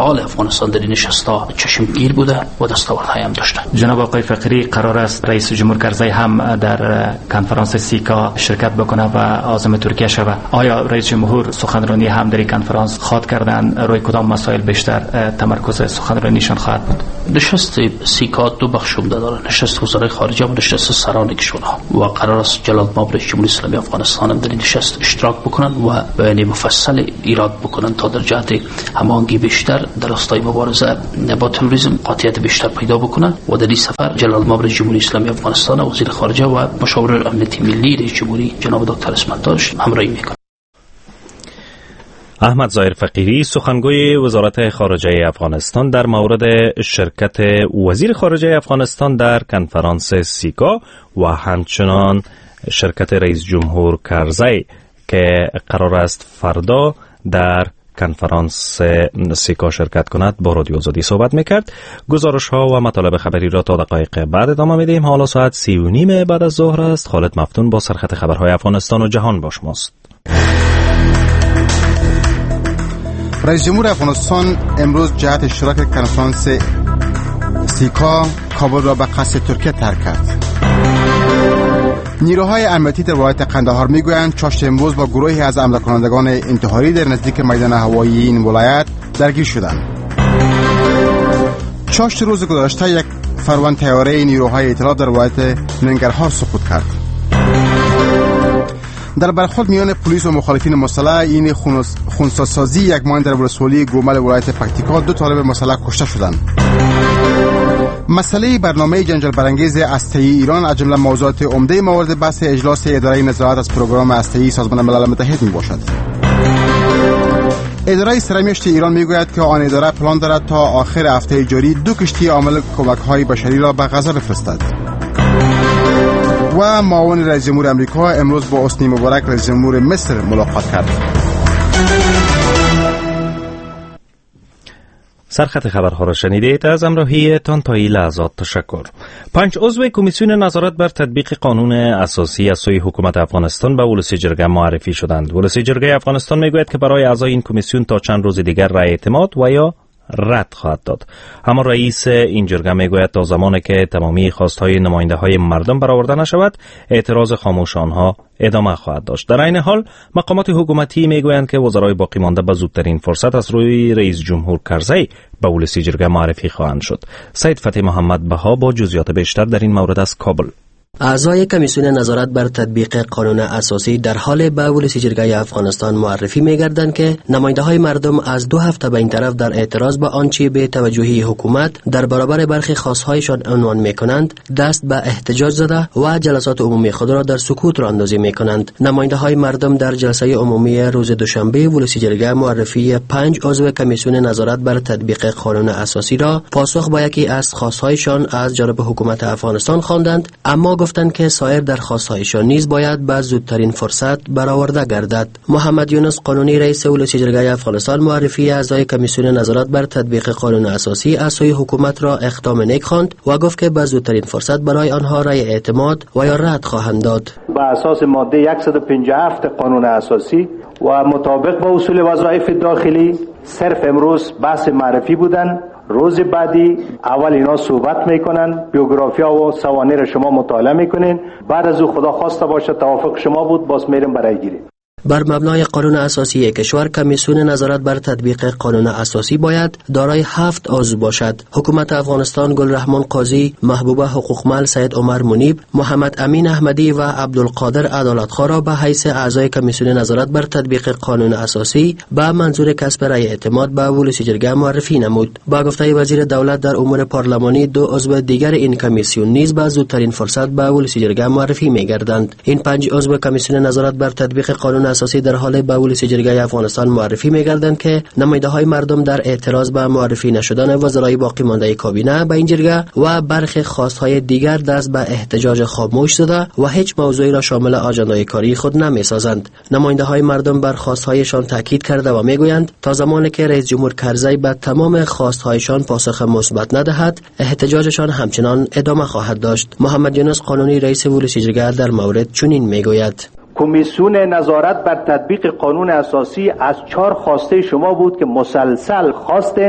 افغانستان در این نشست‌ها چشمگیر بوده و دستاوردهای هم داشته. جناب آقای فقیری، قرار است رئیس جمهور کرزی هم در کنفرانس سیکا شرکت بکنه و عازم ترکیه شود. آیا رئیس جمهور سخنرانی هم در این کنفرانس خواهد کردن؟ روی کدام مسائل بیشتر تمرکز سخنرانیشان خواهد بود؟ نشست سیکا دو بخش داره، نشست وزرای خارجه و نشست سران کشورها، و قرار است جلال مآب رئیس جمهوری اسلامی افغانستان هم در این نشست اشتراک بکنن و بیان مفصل ایراد بکنن تا در جهت هماهنگی بیشتر در راستای مبارزه با تروریسم قاطعیت بیشتر پیدا بکنن. و در این سفر جلال مآب رئیس جمهوری اسلامی افغانستان و وزیر خارجه و مشاور امنیتی ملی رئیس جمهوری جناب دکتر اسمت داشت همراهی میکنن. احمد ظاهر فقیری، سخنگوی وزارت خارجه افغانستان، در مورد شرکت وزیر خارجه افغانستان در کنفرانس سیکا و همچنان شرکت رئیس جمهور کرزی که قرار است فردا در کنفرانس سیکا شرکت کند با رادیو آزادی صحبت میکرد. گزارش ها و مطالب خبری را تا دقایق بعد ادامه میدیم. حالا ساعت 3:30 بعد از ظهر است. خالد مفتون با سرخط خبرهای افغانستان و جهان با شماست. رئیس جمهور افغانستان امروز جهت اشتراک کنفرانس سیکا کابل را به قصد ترکیه ترک کرد. نیروهای امنیتی در ولایت قندهار میگویند چاشت امروز با گروهی از حمله کنندگان انتحاری در نزدیک میدان هوایی این ولایت درگیر شدند. چاشت روز گذشته یک فرمان طیاره نیروهای اطلاعات در ولایت ننگرهار سقوط کرد. در برخورد میان پلیس و مخالفین مسلح این خونساسازی یک ماه در ولسوالی گومل ولایت پکتیکا 2 طالب مسلح کشته شدند. مسئله برنامه جنجال برانگیز هسته‌ای ایران از جمله موضوعات عمده مورد بحث اجلاس اداره نظارت از پروگرام هسته‌ای سازمان ملل متحد میباشد. اداره سرمیشت ایران میگوید که آن اداره پلان دارد تا آخر هفته جاری 2 کشتی حامل کمک‌های بشری را به غزه بفرستد. و معاون رئیس جمهور امریکا امروز با حسنی مبارک رئیس جمهور مصر ملاقات کرد. سرخط خبرها را شنیدید. از همراهیتان تا این لحظات تشکر. 5 عضو کمیسیون نظارت بر تطبیق قانون اساسی از سوی حکومت افغانستان به ولسی جرگه معرفی شدند. ولسی جرگه افغانستان میگوید که برای اعضای این کمیسیون تا چند روز دیگر رأی اعتماد و یا رد خواهد داد. اما رئیس این جرگه میگوید تا زمانی که تمامی خواستهای نماینده های مردم برآورده نشود اعتراض خاموش آنها ادامه خواهد داشت. در این حال مقامات حکومتی میگویند که وزرای باقی مانده به زودترین فرصت از روی رئیس جمهور کرزی به ولسی جرگه معرفی خواهند شد. سید فتحی محمد بها با جزئیات بیشتر در این مورد از کابل. اعضای کمیسیون نظارت بر تطبیق قانون اساسی در حال به ولسی جرگه افغانستان معرفی می‌گردند که نماینده‌های مردم از 2 هفته به این طرف در اعتراض به آنچه به توجهی حکومت در برابر برخی خواست‌هایشان عنوان می‌کنند دست به احتجاج زده و جلسات عمومی خود را در سکوت راندازی می‌کنند. نماینده‌های مردم در جلسه عمومی روز دوشنبه ولسی جرگه معرفی 5 عضو کمیسیون نظارت بر تطبیق قانون اساسی را پاسخ به یکی از خواست‌هایشان از جانب حکومت افغانستان خواندند، اما گفتند که سایر درخواست‌هایشان نیز باید به زودترین فرصت برآورده گردد. محمد یونس قانونی رئیس ولسی جرگه افغانستان معرفی اعضای کمیسیون نظارت بر تطبیق قانون اساسی از سوی حکومت را اقدام نیک خواند و گفت که به زودترین فرصت برای آنها رأی اعتماد و یا رد خواهند داد. با اساس ماده 157 قانون اساسی و مطابق با اصول وظایف داخلی صرف امروز بحث معرفی بودن. روز بعدی اول اینا صحبت میکنن، بیوگرافیا و سوانح را شما مطالعه میکنین، بعد از او خدا خواسته باشه توافق شما بود باز میریم برای گیری. بر مبنای قانون اساسی کشور کمیسیون نظارت بر تطبیق قانون اساسی باید دارای 7 عضو باشد. حکومت افغانستان گلرحمان قاضی، محبوبه حقوقمل سید عمر منیب، محمد امین احمدی و عبدالقادر عدالتخواه را به حیث اعضای کمیسیون نظارت بر تطبیق قانون اساسی به منظور کسب رأی اعتماد به ولسی جرگه معرفی نمود. با گفته وزیر دولت در امور پارلمانی 2 عضو دیگر این کمیسیون نیز به زودترین فرصت به ولسی جرگه معرفی می‌گردند. این 5 عضو کمیسیون نظارت بر تطبیق قانون اساسی در حال به ولسی جرگه افغانستان معرفی می‌گردند که نماینده‌های مردم در اعتراض به معرفی نشدن وزرای باقی مانده کابینه به این جرگه و برخی خواست‌های دیگر دست به احتجاج خاموش زده و هیچ موضوعی را شامل آژاندای کاری خود نمی‌سازند. نماینده‌های مردم بر خواست‌هایشان تاکید کرده و می‌گویند تا زمانی که رئیس جمهور کرزی به تمام خواست‌هایشان پاسخ مثبت ندهد احتجاجشان همچنان ادامه خواهد داشت. محمد یونس قانونی رئیس ولسی جرگه در مورد چنین می‌گوید: کمیسیون نظارت بر تطبیق قانون اساسی از 4 خواسته شما بود که مسلسل خواستین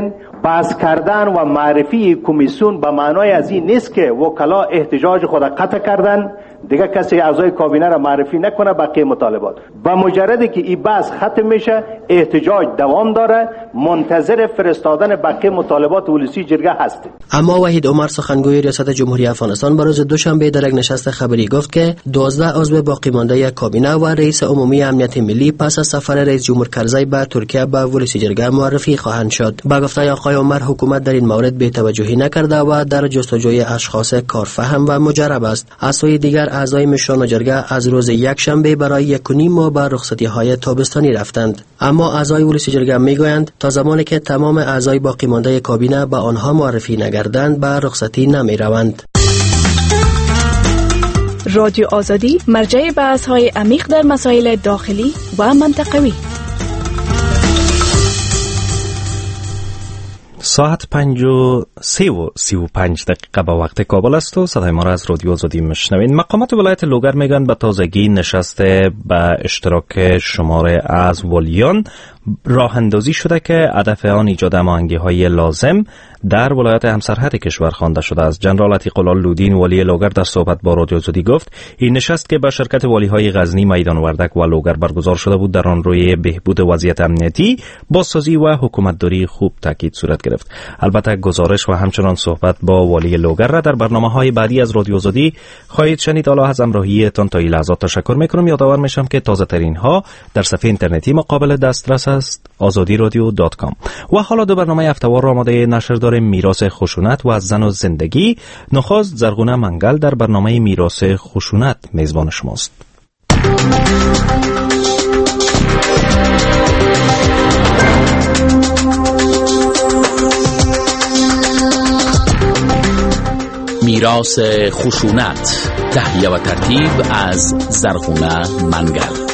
بحث کردن و معرفی کمیسیون به معنای از این نیست که وکلا احتجاج خود قطع کردن دیگه کسی اعضای کابینه را معرفی نکنه بقیه مطالبات. با مجردی که این بحث ختم میشه احتجاج دوام داره، منتظر فرستادن بقیه مطالبات ولسی جرگه هستیم. اما وحید عمر سخنگوی ریاست جمهوری افغانستان روز دوشنبه در یک نشست خبری گفت که 12 عضو باقی مانده کابینه و رئیس عمومی امنیت ملی پس از سفر رئیس جمهور کرزی به ترکیه به ولسی جرگه معرفی خواهند شد. با گفته آقای عمر حکومت در این مورد بی‌توجهی نکرده و در جستجوی اشخاص کارفهم و مجرب است. از سوی دیگر اعضای مشران جرگه از روز یکشنبه برای 1.5 ماه به رخصتی‌های تابستانی رفتند. اما اعضای ولسی جرگه میگویند تا زمانی که تمام اعضای باقی مانده کابینه به آنها معرفی نگردند به رخصتی نمیروند. رادیو آزادی مرجع بحث‌های عمیق در مسائل داخلی و منطقوی. ساعت 5:35 به وقت کابل است و صدای ما را از رادیو آزادی میشنوین. مقامات ولایت لوگر میگن به تازگی نشسته به اشتراک شمار از ولیان راه اندازی شده که هدف آن ایجاد هماهنگی‌های لازم در ولایت همسرحد کشور خوانده شده است. جنرال عتیق الله لودین ولی لوگر در صحبت با رادیو آزادی گفت این نشست که با شرکت والی‌های غزنی، میدان وردک و لوگر برگزار شده بود در آن روی بهبود وضعیت امنیتی، بازسازی و حکومتداری خوب تاکید صورت گرفت. البته گزارش و همچنان صحبت با والی لوگر را در برنامه‌های بعدی از رادیو آزادی خواهید شنید. حالا از همراهیتان تا این لحظات تشکر می‌کنم. یادآور میشم که تازه‌ترین ها در صفحه اینترنتی ما قابل دسترس است azadiradio.com. و حالا دو برنامه هفته‌وار را آماده نشر داریم: میراث خشونت و زن و زندگی. نخست زرغونه منگل در برنامه میراث خشونت میزبان شماست. میراث خشونت، تهیه و ترتیب از زرغونه منگل.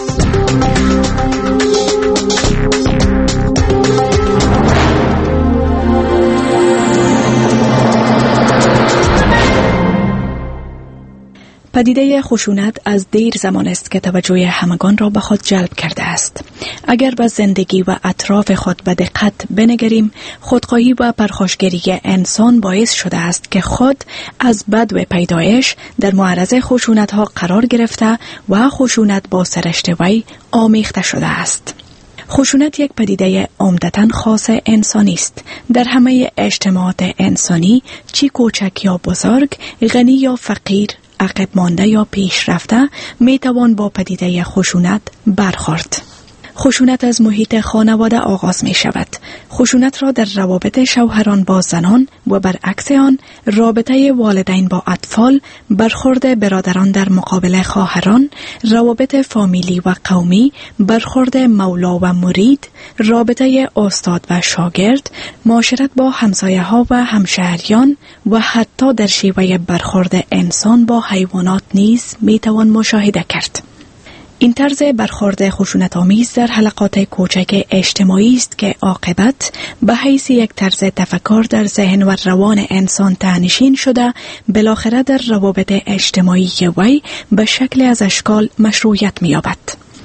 پدیده خشونت از دیر زمان است که توجه همگان را به خود جلب کرده است. اگر به زندگی و اطراف خود به دقت بنگریم، خودخواهی و پرخاشگری انسان باعث شده است که خود از بدو پیدایش در معرض خشونت‌ها قرار گرفته و خشونت با سرشت وی آمیخته شده است. خشونت یک پدیده عمدتاً خاص انسانی است. در همه اجتماعات انسانی، چی کوچک یا بزرگ، غنی یا فقیر، عقب مانده یا پیشرفته، می توان با پدیده خشونت برخورد. خشونت از محیط خانواده آغاز می شود. خشونت را در روابط شوهران با زنان و برعکس آن رابطه والدین با اطفال، برخورد برادران در مقابل خواهران، روابط فامیلی و قومی، برخورد مولا و مرید، رابطه استاد و شاگرد، معاشرت با همسایه ها و همشهریان و حتی در شیوه برخورد انسان با حیوانات نیز می توان مشاهده کرد. این طرز برخورد خشونت‌آمیز در حلقات کوچک اجتماعی است که عاقبت به حیث یک طرز تفکر در ذهن و روان انسان ته‌نشین شده، بالاخره در روابط اجتماعی وی به شکل از اشکال مشروعیت می‌یابد.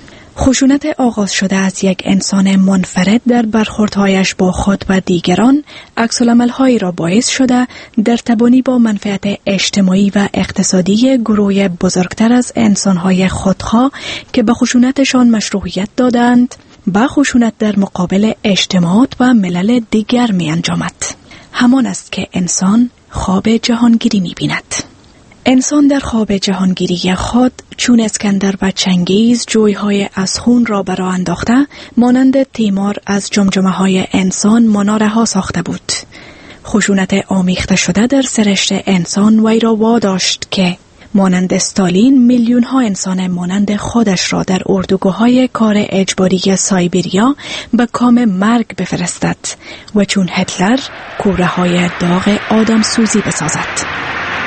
خشونت آغاز شده از یک انسان منفرد در برخوردهایش با خود و دیگران، عکس‌العمل‌هایی را باعث شده در تبانی با منفعت اجتماعی و اقتصادی گروه بزرگتر از انسان‌های خودخواه که به خشونتشان مشروعیت دادند، با خشونت در مقابل اجتماعات و ملل دیگر می انجامد. همان است که انسان خواب جهانگیری می بیند. انسان در خواب جهانگیری خود چون اسکندر و چنگیز جویهای از خون را برا انداخته، مانند تیمار از جمجمه‌های انسان مناره ها ساخته بود. خشونت آمیخته شده در سرشت انسان وی را واداشت که مانند استالین میلیون ها انسان مانند خودش را در اردوگاه‌های کار اجباری سایبریا به کام مرگ بفرستد و چون هتلر کوره‌های داغ آدم سوزی بسازد.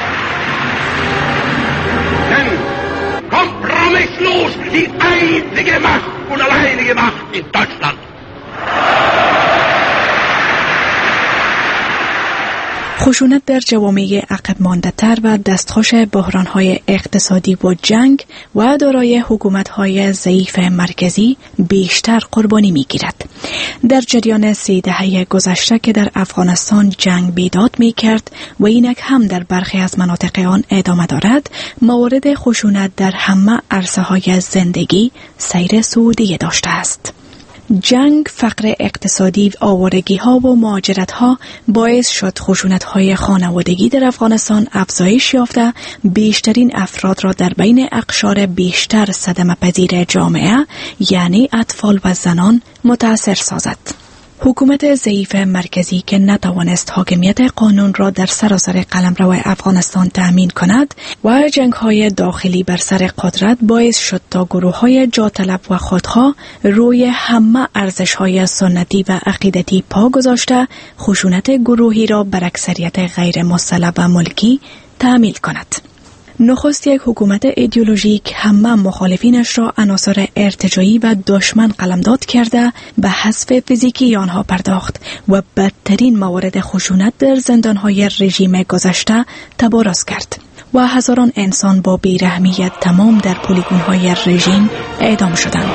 Kompromisslos die einzige Macht und alleinige Macht in Deutschland. خشونت در جوامع عقب مانده‌تر و دستخوش بحران‌های اقتصادی و جنگ و دارای حکومت‌های ضعیف مرکزی بیشتر قربانی می‌گیرد. در جریان 3 دهه گذشته که در افغانستان جنگ بیداد می‌کرد و اینک هم در برخی از مناطق آن ادامه دارد، موارد خشونت در همه عرصه‌های زندگی سیر سعودی داشته است. جنگ، فقر اقتصادی، آوارگی‌ها و مهاجرت‌ها باعث شد خشونت‌های خانوادگی در افغانستان افزایش یافته، بیشترین افراد را در بین اقشار بیشتر صدمه پذیر جامعه یعنی اطفال و زنان متأثر سازد. حکومت ضعیف مرکزی که نتوانست حاکمیت قانون را در سراسر قلمرو افغانستان تأمین کند و جنگ‌های داخلی بر سر قدرت باعث شد تا گروه‌های جاطلب و خودخواه روی همه ارزش‌های سنتی و عقیدتی پا گذاشته خشونت گروهی را بر اکثریت غیر مسلح و ملکی تأمین کند. نخست یک حکومت ایدئولوژیک همه مخالفینش را عناصر ارتجاعی و دشمن قلمداد کرده به حذف فیزیکی آنها پرداخت و بدترین موارد خشونت در زندانهای رژیم گذشته تبارز کرد و هزاران انسان با بیرحمیت تمام در پلیگون‌های رژیم اعدام شدند.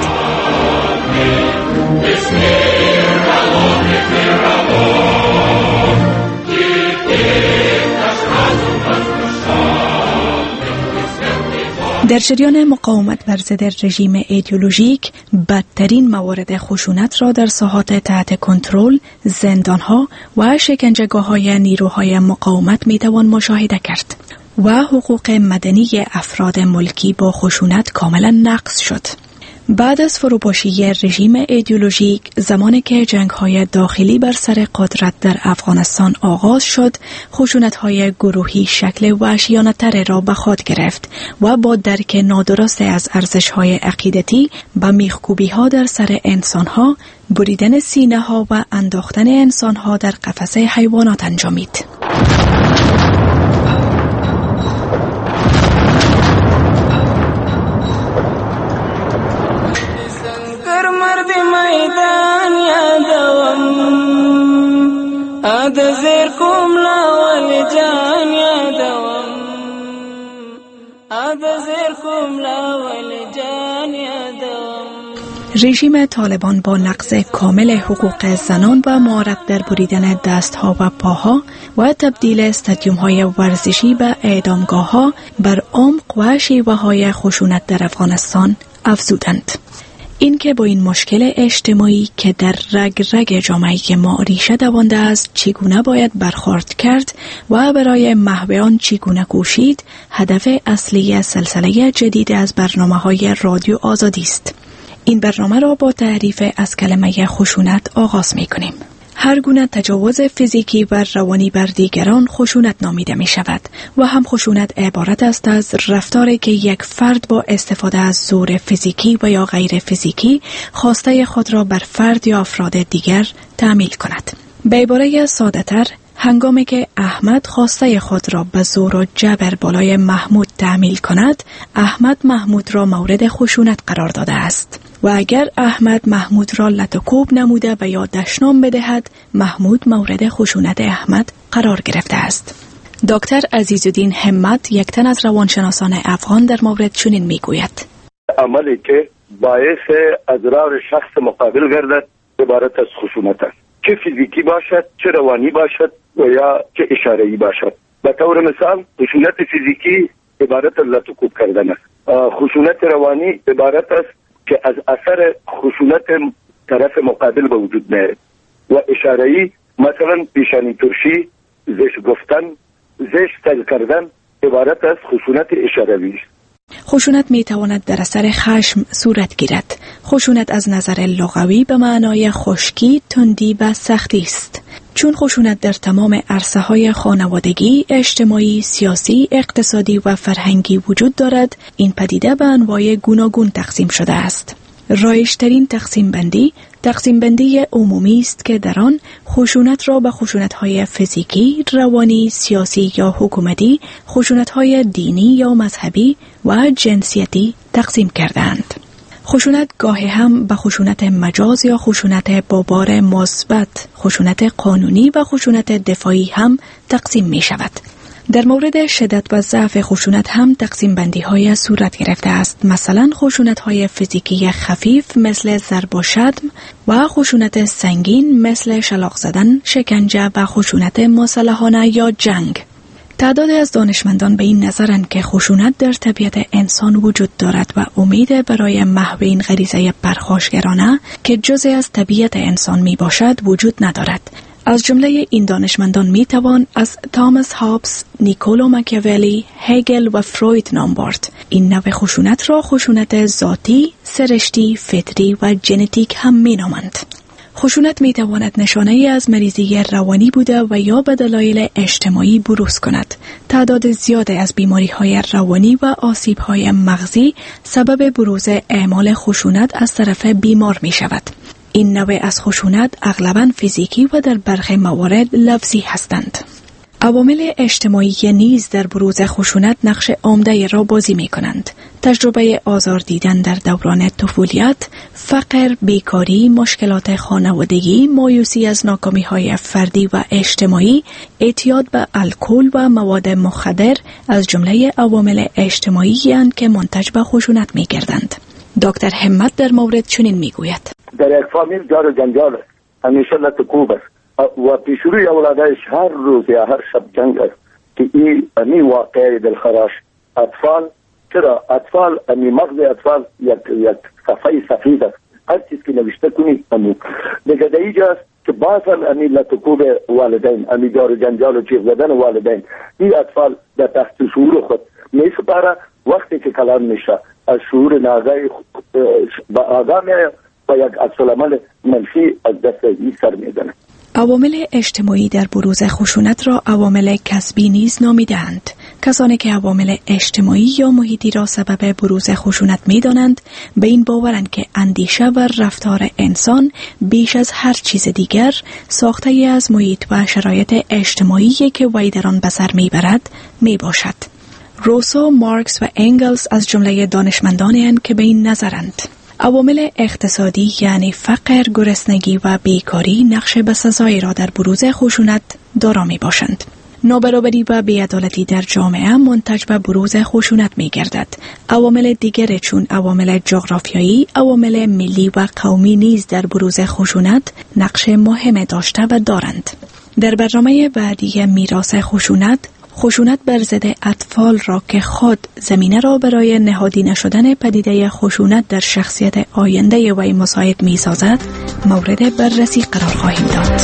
در جریان مقاومت بر ضد رژیم ایدئولوژیک بدترین موارد خشونت را در ساحات تحت کنترل، زندانها و شکنجهگاه‌های نیروهای مقاومت میتوان مشاهده کرد و حقوق مدنی افراد ملکی با خشونت کاملا نقض شد. بعد از فروپاشی رژیم ایدئولوژیک، زمانی که جنگ‌های داخلی بر سر قدرت در افغانستان آغاز شد، خشونت‌های گروهی شکل وحشیانه‌تر را به خود گرفت و با درک نادرست از ارزش‌های عقیدتی به میخکوبی‌ها در سر انسان‌ها، بریدن سینه‌ها و انداختن انسان‌ها در قفس حیوانات انجامید. رژیم طالبان با نقض کامل حقوق زنان و مهارت در بریدن دستها و پاها و تبدیل استادیوم‌های ورزشی به اعدامگاه‌ها بر عمق و شیوه‌های خشونت در افغانستان افزودند. این که با این مشکل اجتماعی که در رگ رگ جامعه ما ریشه دوانده است چگونه باید برخورد کرد و برای محو آن چگونه کوشید، هدف اصلی سلسله جدید از برنامه‌های رادیو آزادی است. این برنامه را با تعریف از کلمه خشونت آغاز می‌کنیم. هر گونه تجاوز فیزیکی و روانی بر دیگران خشونت نامیده می شود و هم خشونت عبارت است از رفتاری که یک فرد با استفاده از زور فیزیکی و یا غیر فیزیکی خواسته خود را بر فرد یا افراد دیگر تعمیل کند. به عباره ساده تر، هنگامی که احمد خواسته خود را به زور و جبر بالای محمود تعمیل کند، احمد محمود را مورد خشونت قرار داده است و اگر احمد محمود را لط و کوب نموده و یا دشنام بدهد، محمود مورد خشونت احمد قرار گرفته است. دکتر عزیزالدین همت، یک تن از روانشناسان افغان، در مورد چنین میگوید: عملی که باعث اضرار شخص مقابل گردد عبارت از خشونت است، چه فیزیکی باشد، چه روانی باشد و یا چه اشاره‌ای باشد. به طور مثال خشونت فیزیکی عبارت از لط و کوب کردن است. خشونت روانی عبارت است که از اثر خشونت طرف مقابل به وجود میاد و اشاره‌ای مثلا پیشانی ترشی، زشت گفتن، زشت تل کردن عبارت از خشونت اشاره‌ای است. خشونت می تواند در اثر خشم صورت گیرد. خشونت از نظر لغوی به معنای خشکی، تندی و سختی است. چون خشونت در تمام عرصه‌های خانوادگی، اجتماعی، سیاسی، اقتصادی و فرهنگی وجود دارد، این پدیده به انواع گوناگون تقسیم شده است. رایج‌ترین تقسیم بندی عمومی است که در آن خشونت را به خشونت‌های فیزیکی، روانی، سیاسی یا حکومتی، خشونت‌های دینی یا مذهبی و جنسیتی تقسیم کردند. خشونت گاهی هم به خشونت مجاز یا خشونت با بار مثبت، خشونت قانونی و خشونت دفاعی هم تقسیم می شود. در مورد شدت و ضعف خشونت هم تقسیم بندی های صورت گرفته است. مثلا خشونت های فیزیکی خفیف مثل ضرب و شتم و خشونت سنگین مثل شلاق زدن، شکنجه و خشونت مسلحانه یا جنگ. تعداد از دانشمندان به این نظرند که خشونت در طبیعت انسان وجود دارد و امید برای محو این غریزه پرخاشگرانه که جزء از طبیعت انسان می باشد وجود ندارد. از جمله این دانشمندان می توان از تامس هابس، نیکولو ماکیاولی، هگل و فروید نام برد. این نوع خشونت را خشونت ذاتی، سرشتی، فطری و ژنتیک هم می نامند. خشونت می تواند نشانه ای از مریضی روانی بوده و یا به دلایل اجتماعی بروز کند. تعداد زیاد از بیماری های روانی و آسیب های مغزی سبب بروز اعمال خشونت از طرف بیمار می شود. این نوع از خشونت اغلباً فیزیکی و در برخی موارد لفظی هستند. عوامل اجتماعی نیز در بروز خشونت نقش عمده را بازی می کنند. تجربه آزار دیدن در دوران طفولیت، فقر، بیکاری، مشکلات خانوادگی، مایوسی از ناکامی‌های فردی و اجتماعی، اعتیاد به الکل و مواد مخدر از جمله عوامل اجتماعی اند که منتج به خشونت می گردند. دکتر همت در مورد چنین می گوید: در یک فامیل جار و جنجال است، همیشه لطکوب است و پیشروی اولادش هر روز یا هر شب جنگ است که این واقعی دلخراش. اطفال امی مغز اطفال یک صفحه سفید است. هر چیز که نوشته کنی دیگه در اینجاست که باصل امی لطکوب والدین، امی جار و جنجال و چیغ زدن والدین، این اطفال در تحت شعور خود می سپاره. وقتی که کلام میشه از شعور ناغای با آگاه میآید و یک عکس‌العمل منفی از دست این سر میزنه. عوامل اجتماعی در بروز خشونت را عوامل کسبی نیز نامیده‌اند. کسانی که عوامل اجتماعی یا محیطی را سبب بروز خشونت می‌دانند به این باورند که اندیشه و رفتار انسان بیش از هر چیز دیگر ساخته از محیط و شرایط اجتماعی که وی در آن به سر می‌برد میباشد. روسو، مارکس و انگلز از جمله دانشمندانی اند که به این نظرند. عوامل اقتصادی یعنی فقر، گرسنگی و بیکاری نقش بسزایی را در بروز خشونت دارا می باشند. نابرابری و بی‌عدالتی در جامعه منتج به بروز خشونت می گردد. عوامل دیگر چون عوامل جغرافیایی، عوامل ملی و قومی نیز در بروز خشونت نقش مهم داشته و دارند. در برنامه بعدی میراث خشونت بر ضد اطفال را که خود زمینه را برای نهادینه شدن پدیده خشونت در شخصیت آینده وی مساعد می سازد مورد بررسی قرار خواهیم داد.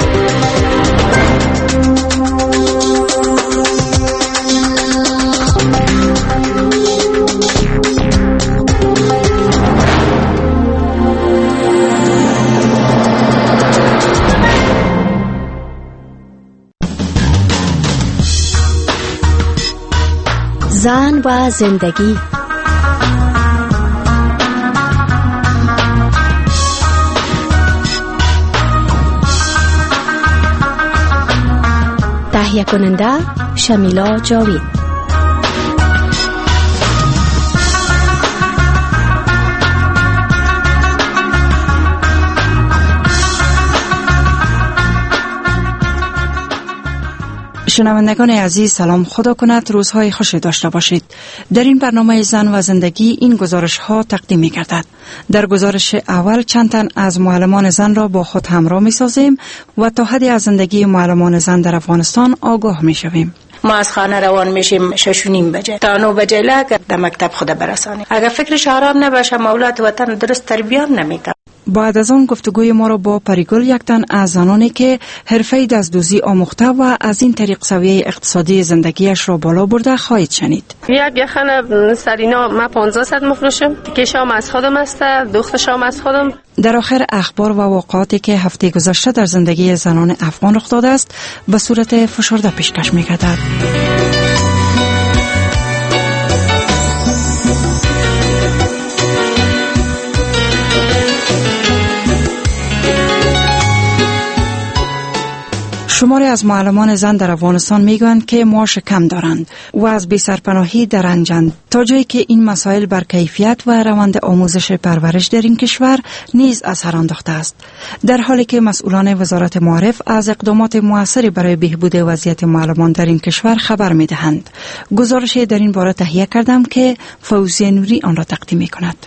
زن و زندگی. تهیه کننده شمیلا جاوید. شنوندگان عزیز، سلام، خدا کند روزهای خوشی داشته باشید. در این برنامه زن و زندگی این گزارش ها تقدیم می گردد. در گزارش اول چند تن از معلمان زن را با خود همراه می سازیم و تا حدی از زندگی معلمان زن در افغانستان آگاه می شویم. ما از خانه روان میشیم 6:30 بجه تا 9 بجه لگه در مکتب خود برسانیم. اگر فکرش آرام نباشه اولاد وطن درست تربیت نمیده. بعد از آن گفتگوی ما را با پریگل، یک تن از زنانی که حرفه دزدوزی آموخته و از این طریق سویه اقتصادی زندگیش را بالا برده خواهید شنید. یک یخن سرینا ما 1500 مفروشم، کشام از خودم است، دوختشام از خودم. در آخر اخبار و واقعاتی که هفته گذشته در زندگی زنان افغان رخ داده است به صورت فشرده پیشکش می‌گردد. شماری از معلمان زن در افغانستان میگویند که معاش کم دارند و از بی‌سرپناهی در رنجند، تا جایی که این مسائل بر کیفیت و روند آموزش پرورش در این کشور نیز اثر انداخته است، در حالی که مسئولان وزارت معارف از اقدامات موثری برای بهبود وضعیت معلمان در این کشور خبر میدهند. گزارشی در این باره تهیه کردم که فوزیه نوری آن را تقدیم می‌کند.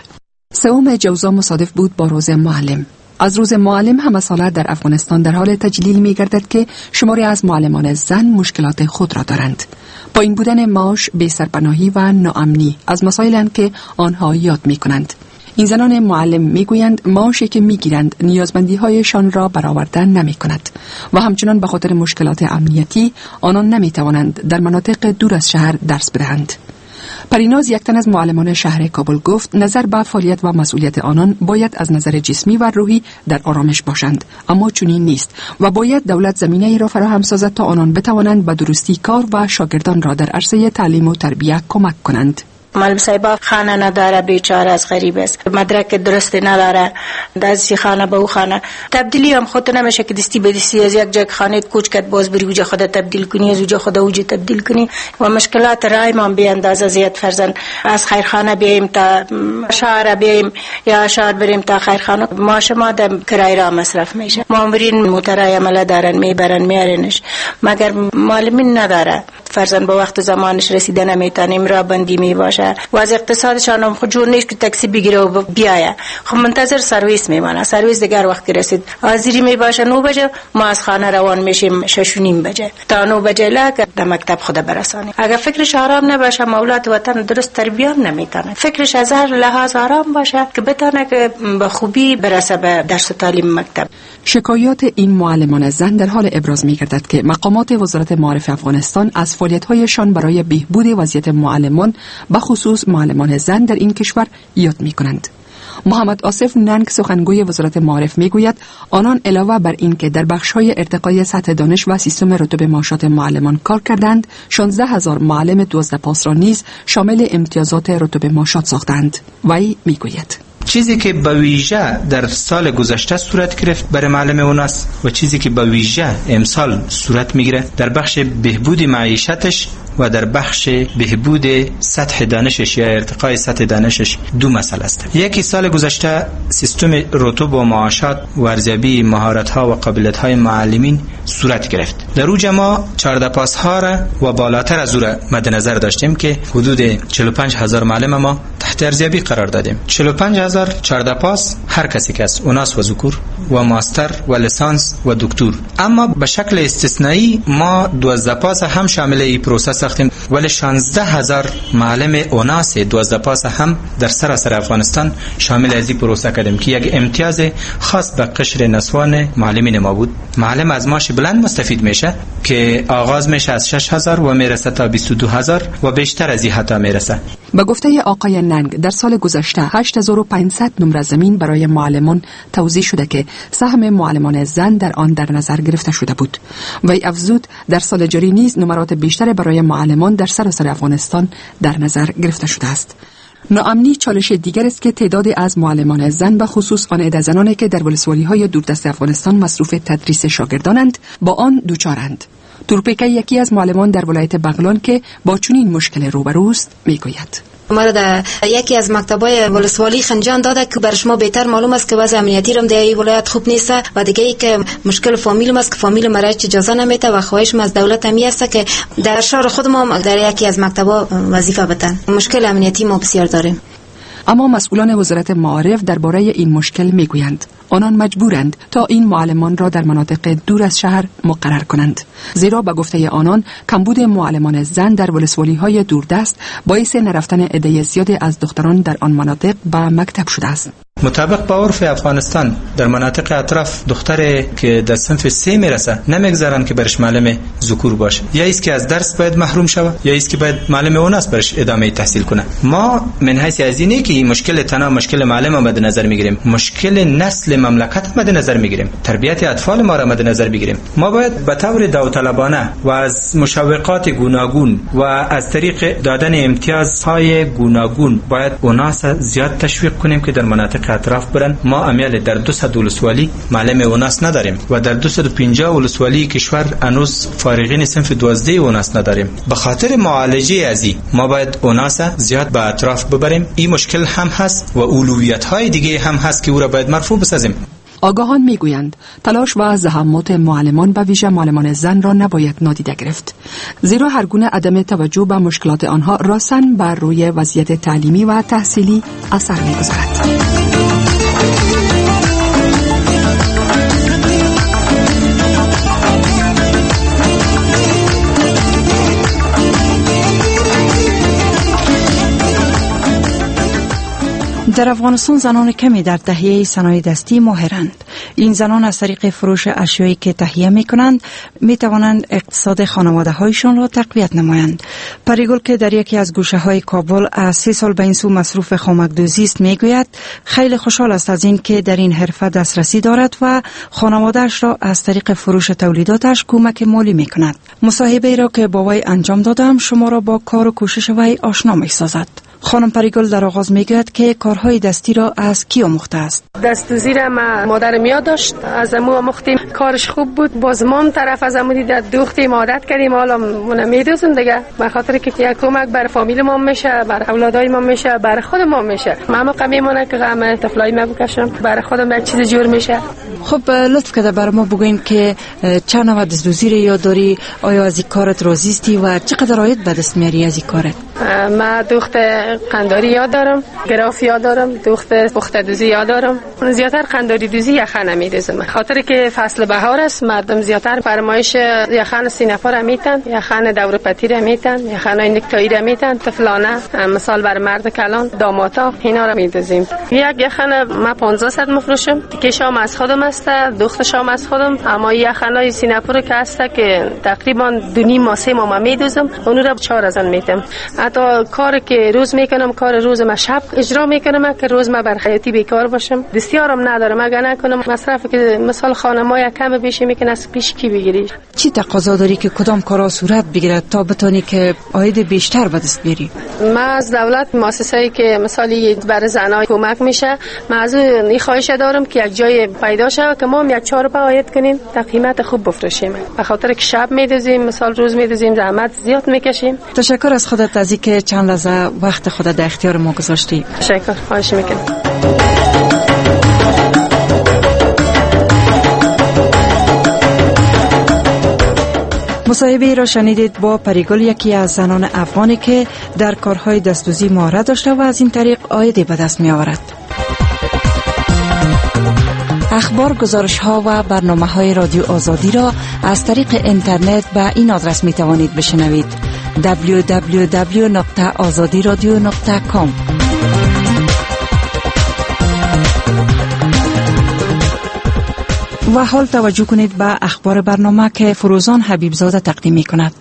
3 جوزا مصادف بود با روز معلم. از روز معلم همه ساله در افغانستان در حال تجلیل می گردد که شماری از معلمان زن مشکلات خود را دارند. پایین بودن معاش، بی‌سرپناهی و ناامنی از مسائلند که آنها یاد می کنند. این زنان معلم می گویند معاشی که می گیرند نیازمندی هایشان را برآورده نمی کند و همچنان به خاطر مشکلات امنیتی آنان نمی توانند در مناطق دور از شهر درس بدهند. پریناز، یک تن از معلمان شهر کابل، گفت نظر به فعالیت و مسئولیت آنان باید از نظر جسمی و روحی در آرامش باشند، اما چنین نیست و باید دولت زمینه ای را فراهم سازد تا آنان بتوانند به درستی کار و شاگردان را در عرصه تعلیم و تربیت کمک کنند. معلم صاحب خانه نداره، بیچاره از غریب است، مدرک درست نداره، از خانه به او خانه تبدیلی هم خود نمیشه که دستی به دستی از یک جای خانه کوچ کرد باز بری اوجا خود تبدیل کنی، از اوجا خود اوجا تبدیل کنی و مشکلات رای ما به اندازه زیاد فرزن از خیرخانه بیایم تا شهر بیایم یا شهر بریم تا خیرخانه ما شما دم کرای را مصرف میشه. مامورین موترای عمله دارن میبرن میارنش مگر معلمین نداره، فرزن به وقت زمانش رسیده نمیتونیم را بندی میباشه و از اقتصادشان هم خود جور نیست که تاکسی بگیره و بیایه، خب منتظر سرویس میمانه، سرویس دیگر وقت که رسید حاضری میباشه 9 بجه ما از خانه روان میشیم 6:30 بجه تا 9 بجه لگه در مکتب خود برسانیم. اگر فکرش آرام نباشه مولات وطن درست تربیت نمیتونه، فکرش از هر لحاظ آرام باشه که بتونه که به خوبی برسه به درس و تعلیم مکتب. شکایات این معلمان زن در حال ابراز می‌گردد که مقامات وزارت معارف افغانستان از فعالیت‌هایشان برای بهبود وضعیت معلمان به خصوص معلمان زن در این کشور یاد می‌کنند. محمد آصف ننگ، سخنگوی وزارت معارف، میگوید آنان علاوه بر این که در بخش‌های ارتقای سطح دانش و سیستم رتبه معاشات معلمان کار کردند، 16,000 معلم 12 پاس را نیز شامل امتیازات رتبه معاشات ساختند. وی میگوید چیزی که به ویژه در سال گذشته صورت گرفت برای معلم اوناس و چیزی که به ویژه امسال صورت میگیره در بخش بهبود معیشتش و در بخش بهبود سطح دانشش یا ارتقای سطح دانشش 2 مسئله است. یکی سال گذشته سیستم رتبه و معاشات و ارزیابی مهارت‌ها و قابلیت‌های معلمین صورت گرفت. در اوج ما 14 پاس‌ها را و بالاتر از او را مد نظر داشتیم که حدود 45,000 معلم ما تحت ارزیابی قرار دادیم. 45,000 14 پاس هر کسی که است، اوناس و ذکور و ماستر و لیسانس و دکتر. اما به شکل استثنایی ما 12 پاس هم شامل این پروسه ساختیم، ولی 16,000 معلم اوناس 12 پاس هم در سراسر افغانستان شامل از این پروسه کردیم که یک امتیاز خاص به قشر نسوان معلمین ما بود. معلم از معاش بلند مستفید میشه که آغاز میشه از 6,000 و میرسه تا 22,000 و بیشتر از این حتی میرسه. به گفته آقای ننگ در سال گذشته 8500 نمره زمین برای معلمان توزیع شده که سهم معلمان زن در آن در نظر گرفته شده بود. وی افزود در سال جاری نیز نمرات بیشتر برای معلمان در سراسر افغانستان در نظر گرفته شده است. ناامنی چالش دیگر است که تعدادی از معلمان زن به خصوص آن عده زنانی که در ولسوالی‌های دوردست افغانستان مصروف تدریس شاگردانند با آن دوچارند. تورپیکه، یکی از معلمان در ولایت بغلان که با چنین مشکل روبروست، میگوید ما در یکی از مکتبای ولسوالی خنجان داده که بر شما بهتر معلوم است که وضع امنیتی رم در این ولایت خوب نیست و دیگه ای که مشکل فامیل است که فامیل مرا اجازه نمیده و خواهش از دولت هم است که در شهر خود ما در یکی از مکتبا وظیفه بدن. مشکل امنیتی ما بسیار داریم. اما مسئولان وزارت معارف درباره این مشکل میگویند آنان مجبورند تا این معلمان را در مناطق دور از شهر مقرر کنند، زیرا به گفته آنان کمبود معلمان زن در ولسوالی‌های دوردست باعث نرفتن عده زیادی از دختران در آن مناطق به مکتب شده است. مطابق با عرف افغانستان در مناطق اطراف دختری که در صنف 3 میرسه نمیگذارن که برش معلم ذکور باشه، یا ایست که از درس باید محروم شود یا ایست که باید معلم اوناس برش ادامه تحصیل کنه. ما من حیث از اینه که این مشکل تنها مشکل معلم مد نظر میگیریم، مشکل نسل مملکت مد نظر میگیریم، تربیت اطفال ما را مد نظر بگیریم. ما باید به طور داوطلبانه و از مشوقات گوناگون و از طریق دادن امتیازهای گوناگون باید اوناس زیاد تشویق کنیم که در مناطق اطراف برن. ما امیال در 200 ولسوالی معلم وناس نداریم و در 250 ولسوالی کشور هنوز فارغین صنف 12 وناس نداریم. به خاطر معالجه ازی ما باید وناس زیاد به اطراف ببریم. این مشکل هم هست و اولویت های دیگه هم هست که او را باید مرفوع بسازیم. آگاهان میگویند تلاش و زحمات معلمان و ویژه معلمان زن را نباید نادیده گرفت، زیرا هر گونه عدم توجه به مشکلات آنها راساً بر روی وضعیت تعلیمی و تحصیلی اثر می‌گذارد. در افغانستان زنان کمی در تهیه صنایع دستی ماهرند. این زنان از طریق فروش اشیایی که تهیه می کنند می توانند اقتصاد خانواده هایشان را تقویت نمایند. پریگل که در یکی از گوشه های کابل از 3 سال به این سو مصروف خامک‌دوزی است می گوید خیلی خوشحال است از این که در این حرفه دسترسی دارد و خانواده‌اش را از طریق فروش تولیداتش کمک مالی می کند. مصاحبه را که با وی انجام دادم شما را با کار و کوشش وی آشنا می سازد. خانم پریگل در آغاز میگوید که کارهای دستی را از کی آموخته است؟ دست‌دوزی را مادرم یاد داشت، از امو آموختیم، کارش خوب بود. باز ما طرف از امو دید دوختیم، عادت کردیم، حالا مون میدوزیم دیگه، به خاطر که یک کمک بر فامیل ما میشه، بر اولادای ما میشه، بر خود ما میشه. ما غمی مونه که غم طفلای ما بکشم، بر خودم یک چیز جور میشه. خب لطف کرده بر ما بگوین که چند نوع دست‌دوزی را یاد داری، آیا از این کارت راضی هستی و چقدر عاید به دست میاری از این کارت؟ ما دوخت قنداری یاد دارم، گراف یاد دارم، دوخت پخته دوزی یاد دارم. زیاتر قنداری دوزی یخن میدوزم، خاطر که فصل بهار است، مردم زیاتر فرمایش یخن سینه‌فر را میتن، یخن دور پتی را میتن، یخن نکتایی را میتن، طفلانه مثال بر مرد کلان، داماتا اینا را میدوزیم. یک یخن ما 1500 مفروشم، که شام از خودم است، دوخت شام از خودم، اما یخنای سینه‌فر که است که تقریبا 2.5 ماه 3 ماه میدوزم، اون را 4000 میتم. حتی کار که روز میکنم، کار روز ما شب اجرا میکنم که روز ما بر حیاتی بیکار باشم، دستیارم ندارم، اگر نکنم مصرف که مثال خانه ما یک کم بیش میکنه از پیش کی بگیری. چی تقاضا داری که کدام کارا صورت بگیرد تا بتونی که عاید بیشتر به دست بیاری؟ ما از دولت مؤسسه‌ای که مثالی برای زنای کمک میشه، ما از این خواهش دارم که یک جای پیدا شه که ما هم یک 4 روپیه عاید کنیم، تا قیمت خوب بفروشیم، به خاطر که شب میدوزیم، مثال روز میدوزیم، زحمت زیاد میکشیم. تشکر از خودت از اینکه چند لحظه وقت خودت در اختیار ما گذاشتی. تشکر، خواهش میکنم. مصاحبه را شنیدید با پریگل، یکی از زنان افغانی که در کارهای دست‌دوزی مهارت داشته و از این طریق عایدی به دست می آورد. اخبار، گزارش‌ها و برنامه‌های رادیو آزادی را از طریق اینترنت به این آدرس می توانید بشنوید: www.azadiradio.com. و حال توجه کنید به اخبار برنامه که فروزان حبیبزاده تقدیم می کند.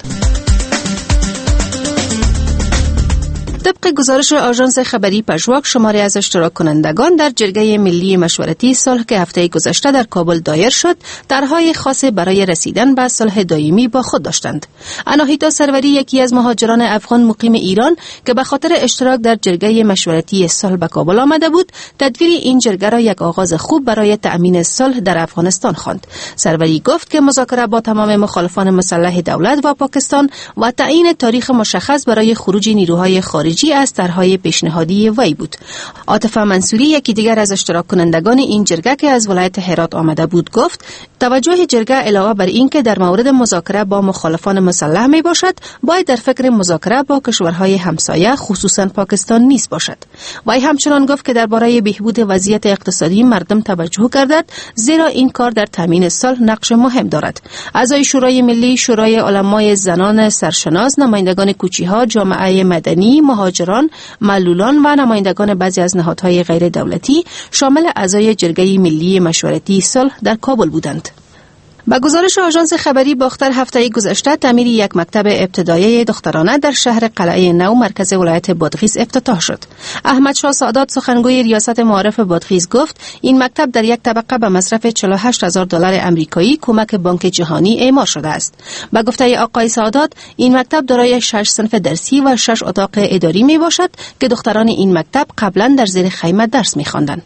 طبق گزارش آژانس خبری پژواک، شماری از اشتراک کنندگان در جرگه ملی مشورتی صلح که هفته گذشته در کابل دایر شد، طرحهای خاص برای رسیدن به صلح دائمی با خود داشتند. اناهیتا سروری، یکی از مهاجران افغان مقیم ایران که به خاطر اشتراک در جرگه مشورتی صلح به کابل آمده بود، تدویر این جرگه را یک آغاز خوب برای تأمین صلح در افغانستان خواند. سروری گفت که مذاکره با تمام مخالفان مسلح دولت و پاکستان و تعیین تاریخ مشخص برای خروج نیروهای خارجی از طرحهای پیشنهادی وی بود. عاطفه منصوری، یکی دیگر از اشتراک کنندگان این جرگه که از ولایت هرات آمده بود، گفت توجه جرگه علاوه بر این که در مورد مذاکره با مخالفان مسلح می باشد، باید در فکر مذاکره با کشورهای همسایه خصوصا پاکستان نیز باشد. وی همچنان گفت که درباره بهبود وضعیت اقتصادی مردم توجه گردد، زیرا این کار در تامین صلح نقش مهم دارد. اعضای شورای ملی، شورای علمای زنان سرشناس، نمایندگان کوچی‌ها، جامعه مدنی، مهاجران، معلولان و نمایندگان بعضی از نهادهای غیر دولتی شامل اعضای جرگه ملی مشورتی صلح در کابل بودند. با گزارش آژانس خبری باختر، هفته گذشته تعمیر یک مکتب ابتدایی دخترانه در شهر قلعه نو مرکز ولایت بادغیس افتتاح شد. احمد شاه سادات، سخنگوی ریاست معارف بادغیس، گفت این مکتب در یک طبقه به مصرف $48,000 آمریکایی کمک بانک جهانی اعمار شده است. با گفته آقای سادات، این مکتب دارای 6 صنف درسی و 6 اتاق اداری می باشد که دختران این مکتب قبلا در زیر خیمه درس می خواندند.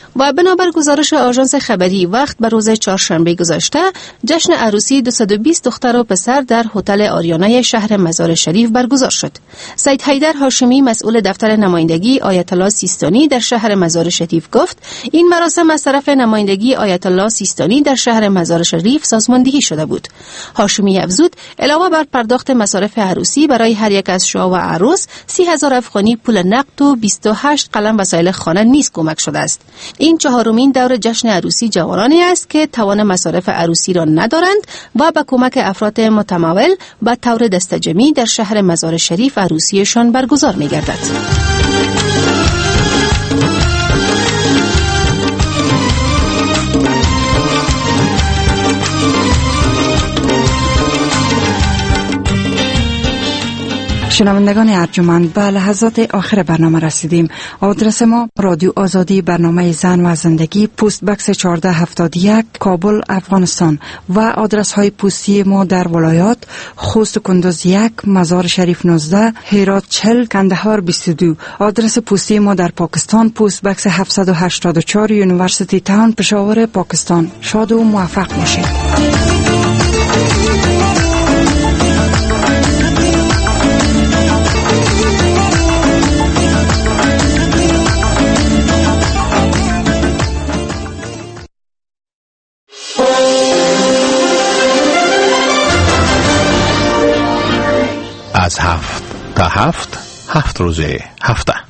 و بنابر گزارش آژانس خبری وقت به روز چهارشنبه گذشته جشن عروسی 220 دختر و پسر در هتل آریانا شهر مزار شریف برگزار شد. سید حیدر هاشمی مسئول دفتر نمایندگی آیت الله سیستانی در شهر مزار شریف گفت این مراسم از طرف نمایندگی آیت الله سیستانی در شهر مزار شریف سازماندهی شده بود. هاشمی افزود علاوه بر پرداخت مصارف عروسی برای هر یک از شاه و عروس 30,000 افغانی پول نقد و 28 قلم وسایل خانه نیز کمک شده است. این چهارمین دور جشن عروسی جوانانی است که توان مصارف عروسی را ندارند و با کمک افراد متمول به طور دستجمعی در شهر مزار شریف عروسیشان برگزار می‌گردد. شنوندگان ارجمند، به لحظات آخر برنامه رسیدیم. آدرس ما رادیو آزادی، برنامه زن و زندگی، پست بکس 1471 کابل افغانستان و آدرس های پستی ما در ولایات خوست کندوز 1 مزار شریف 19 هرات 40 کندهار 22. آدرس پستی ما در پاکستان پست بکس 784 یونیورسیتی تاون پشاور پاکستان. شاد و موفق باشید. از 7 تا 7 روز هفته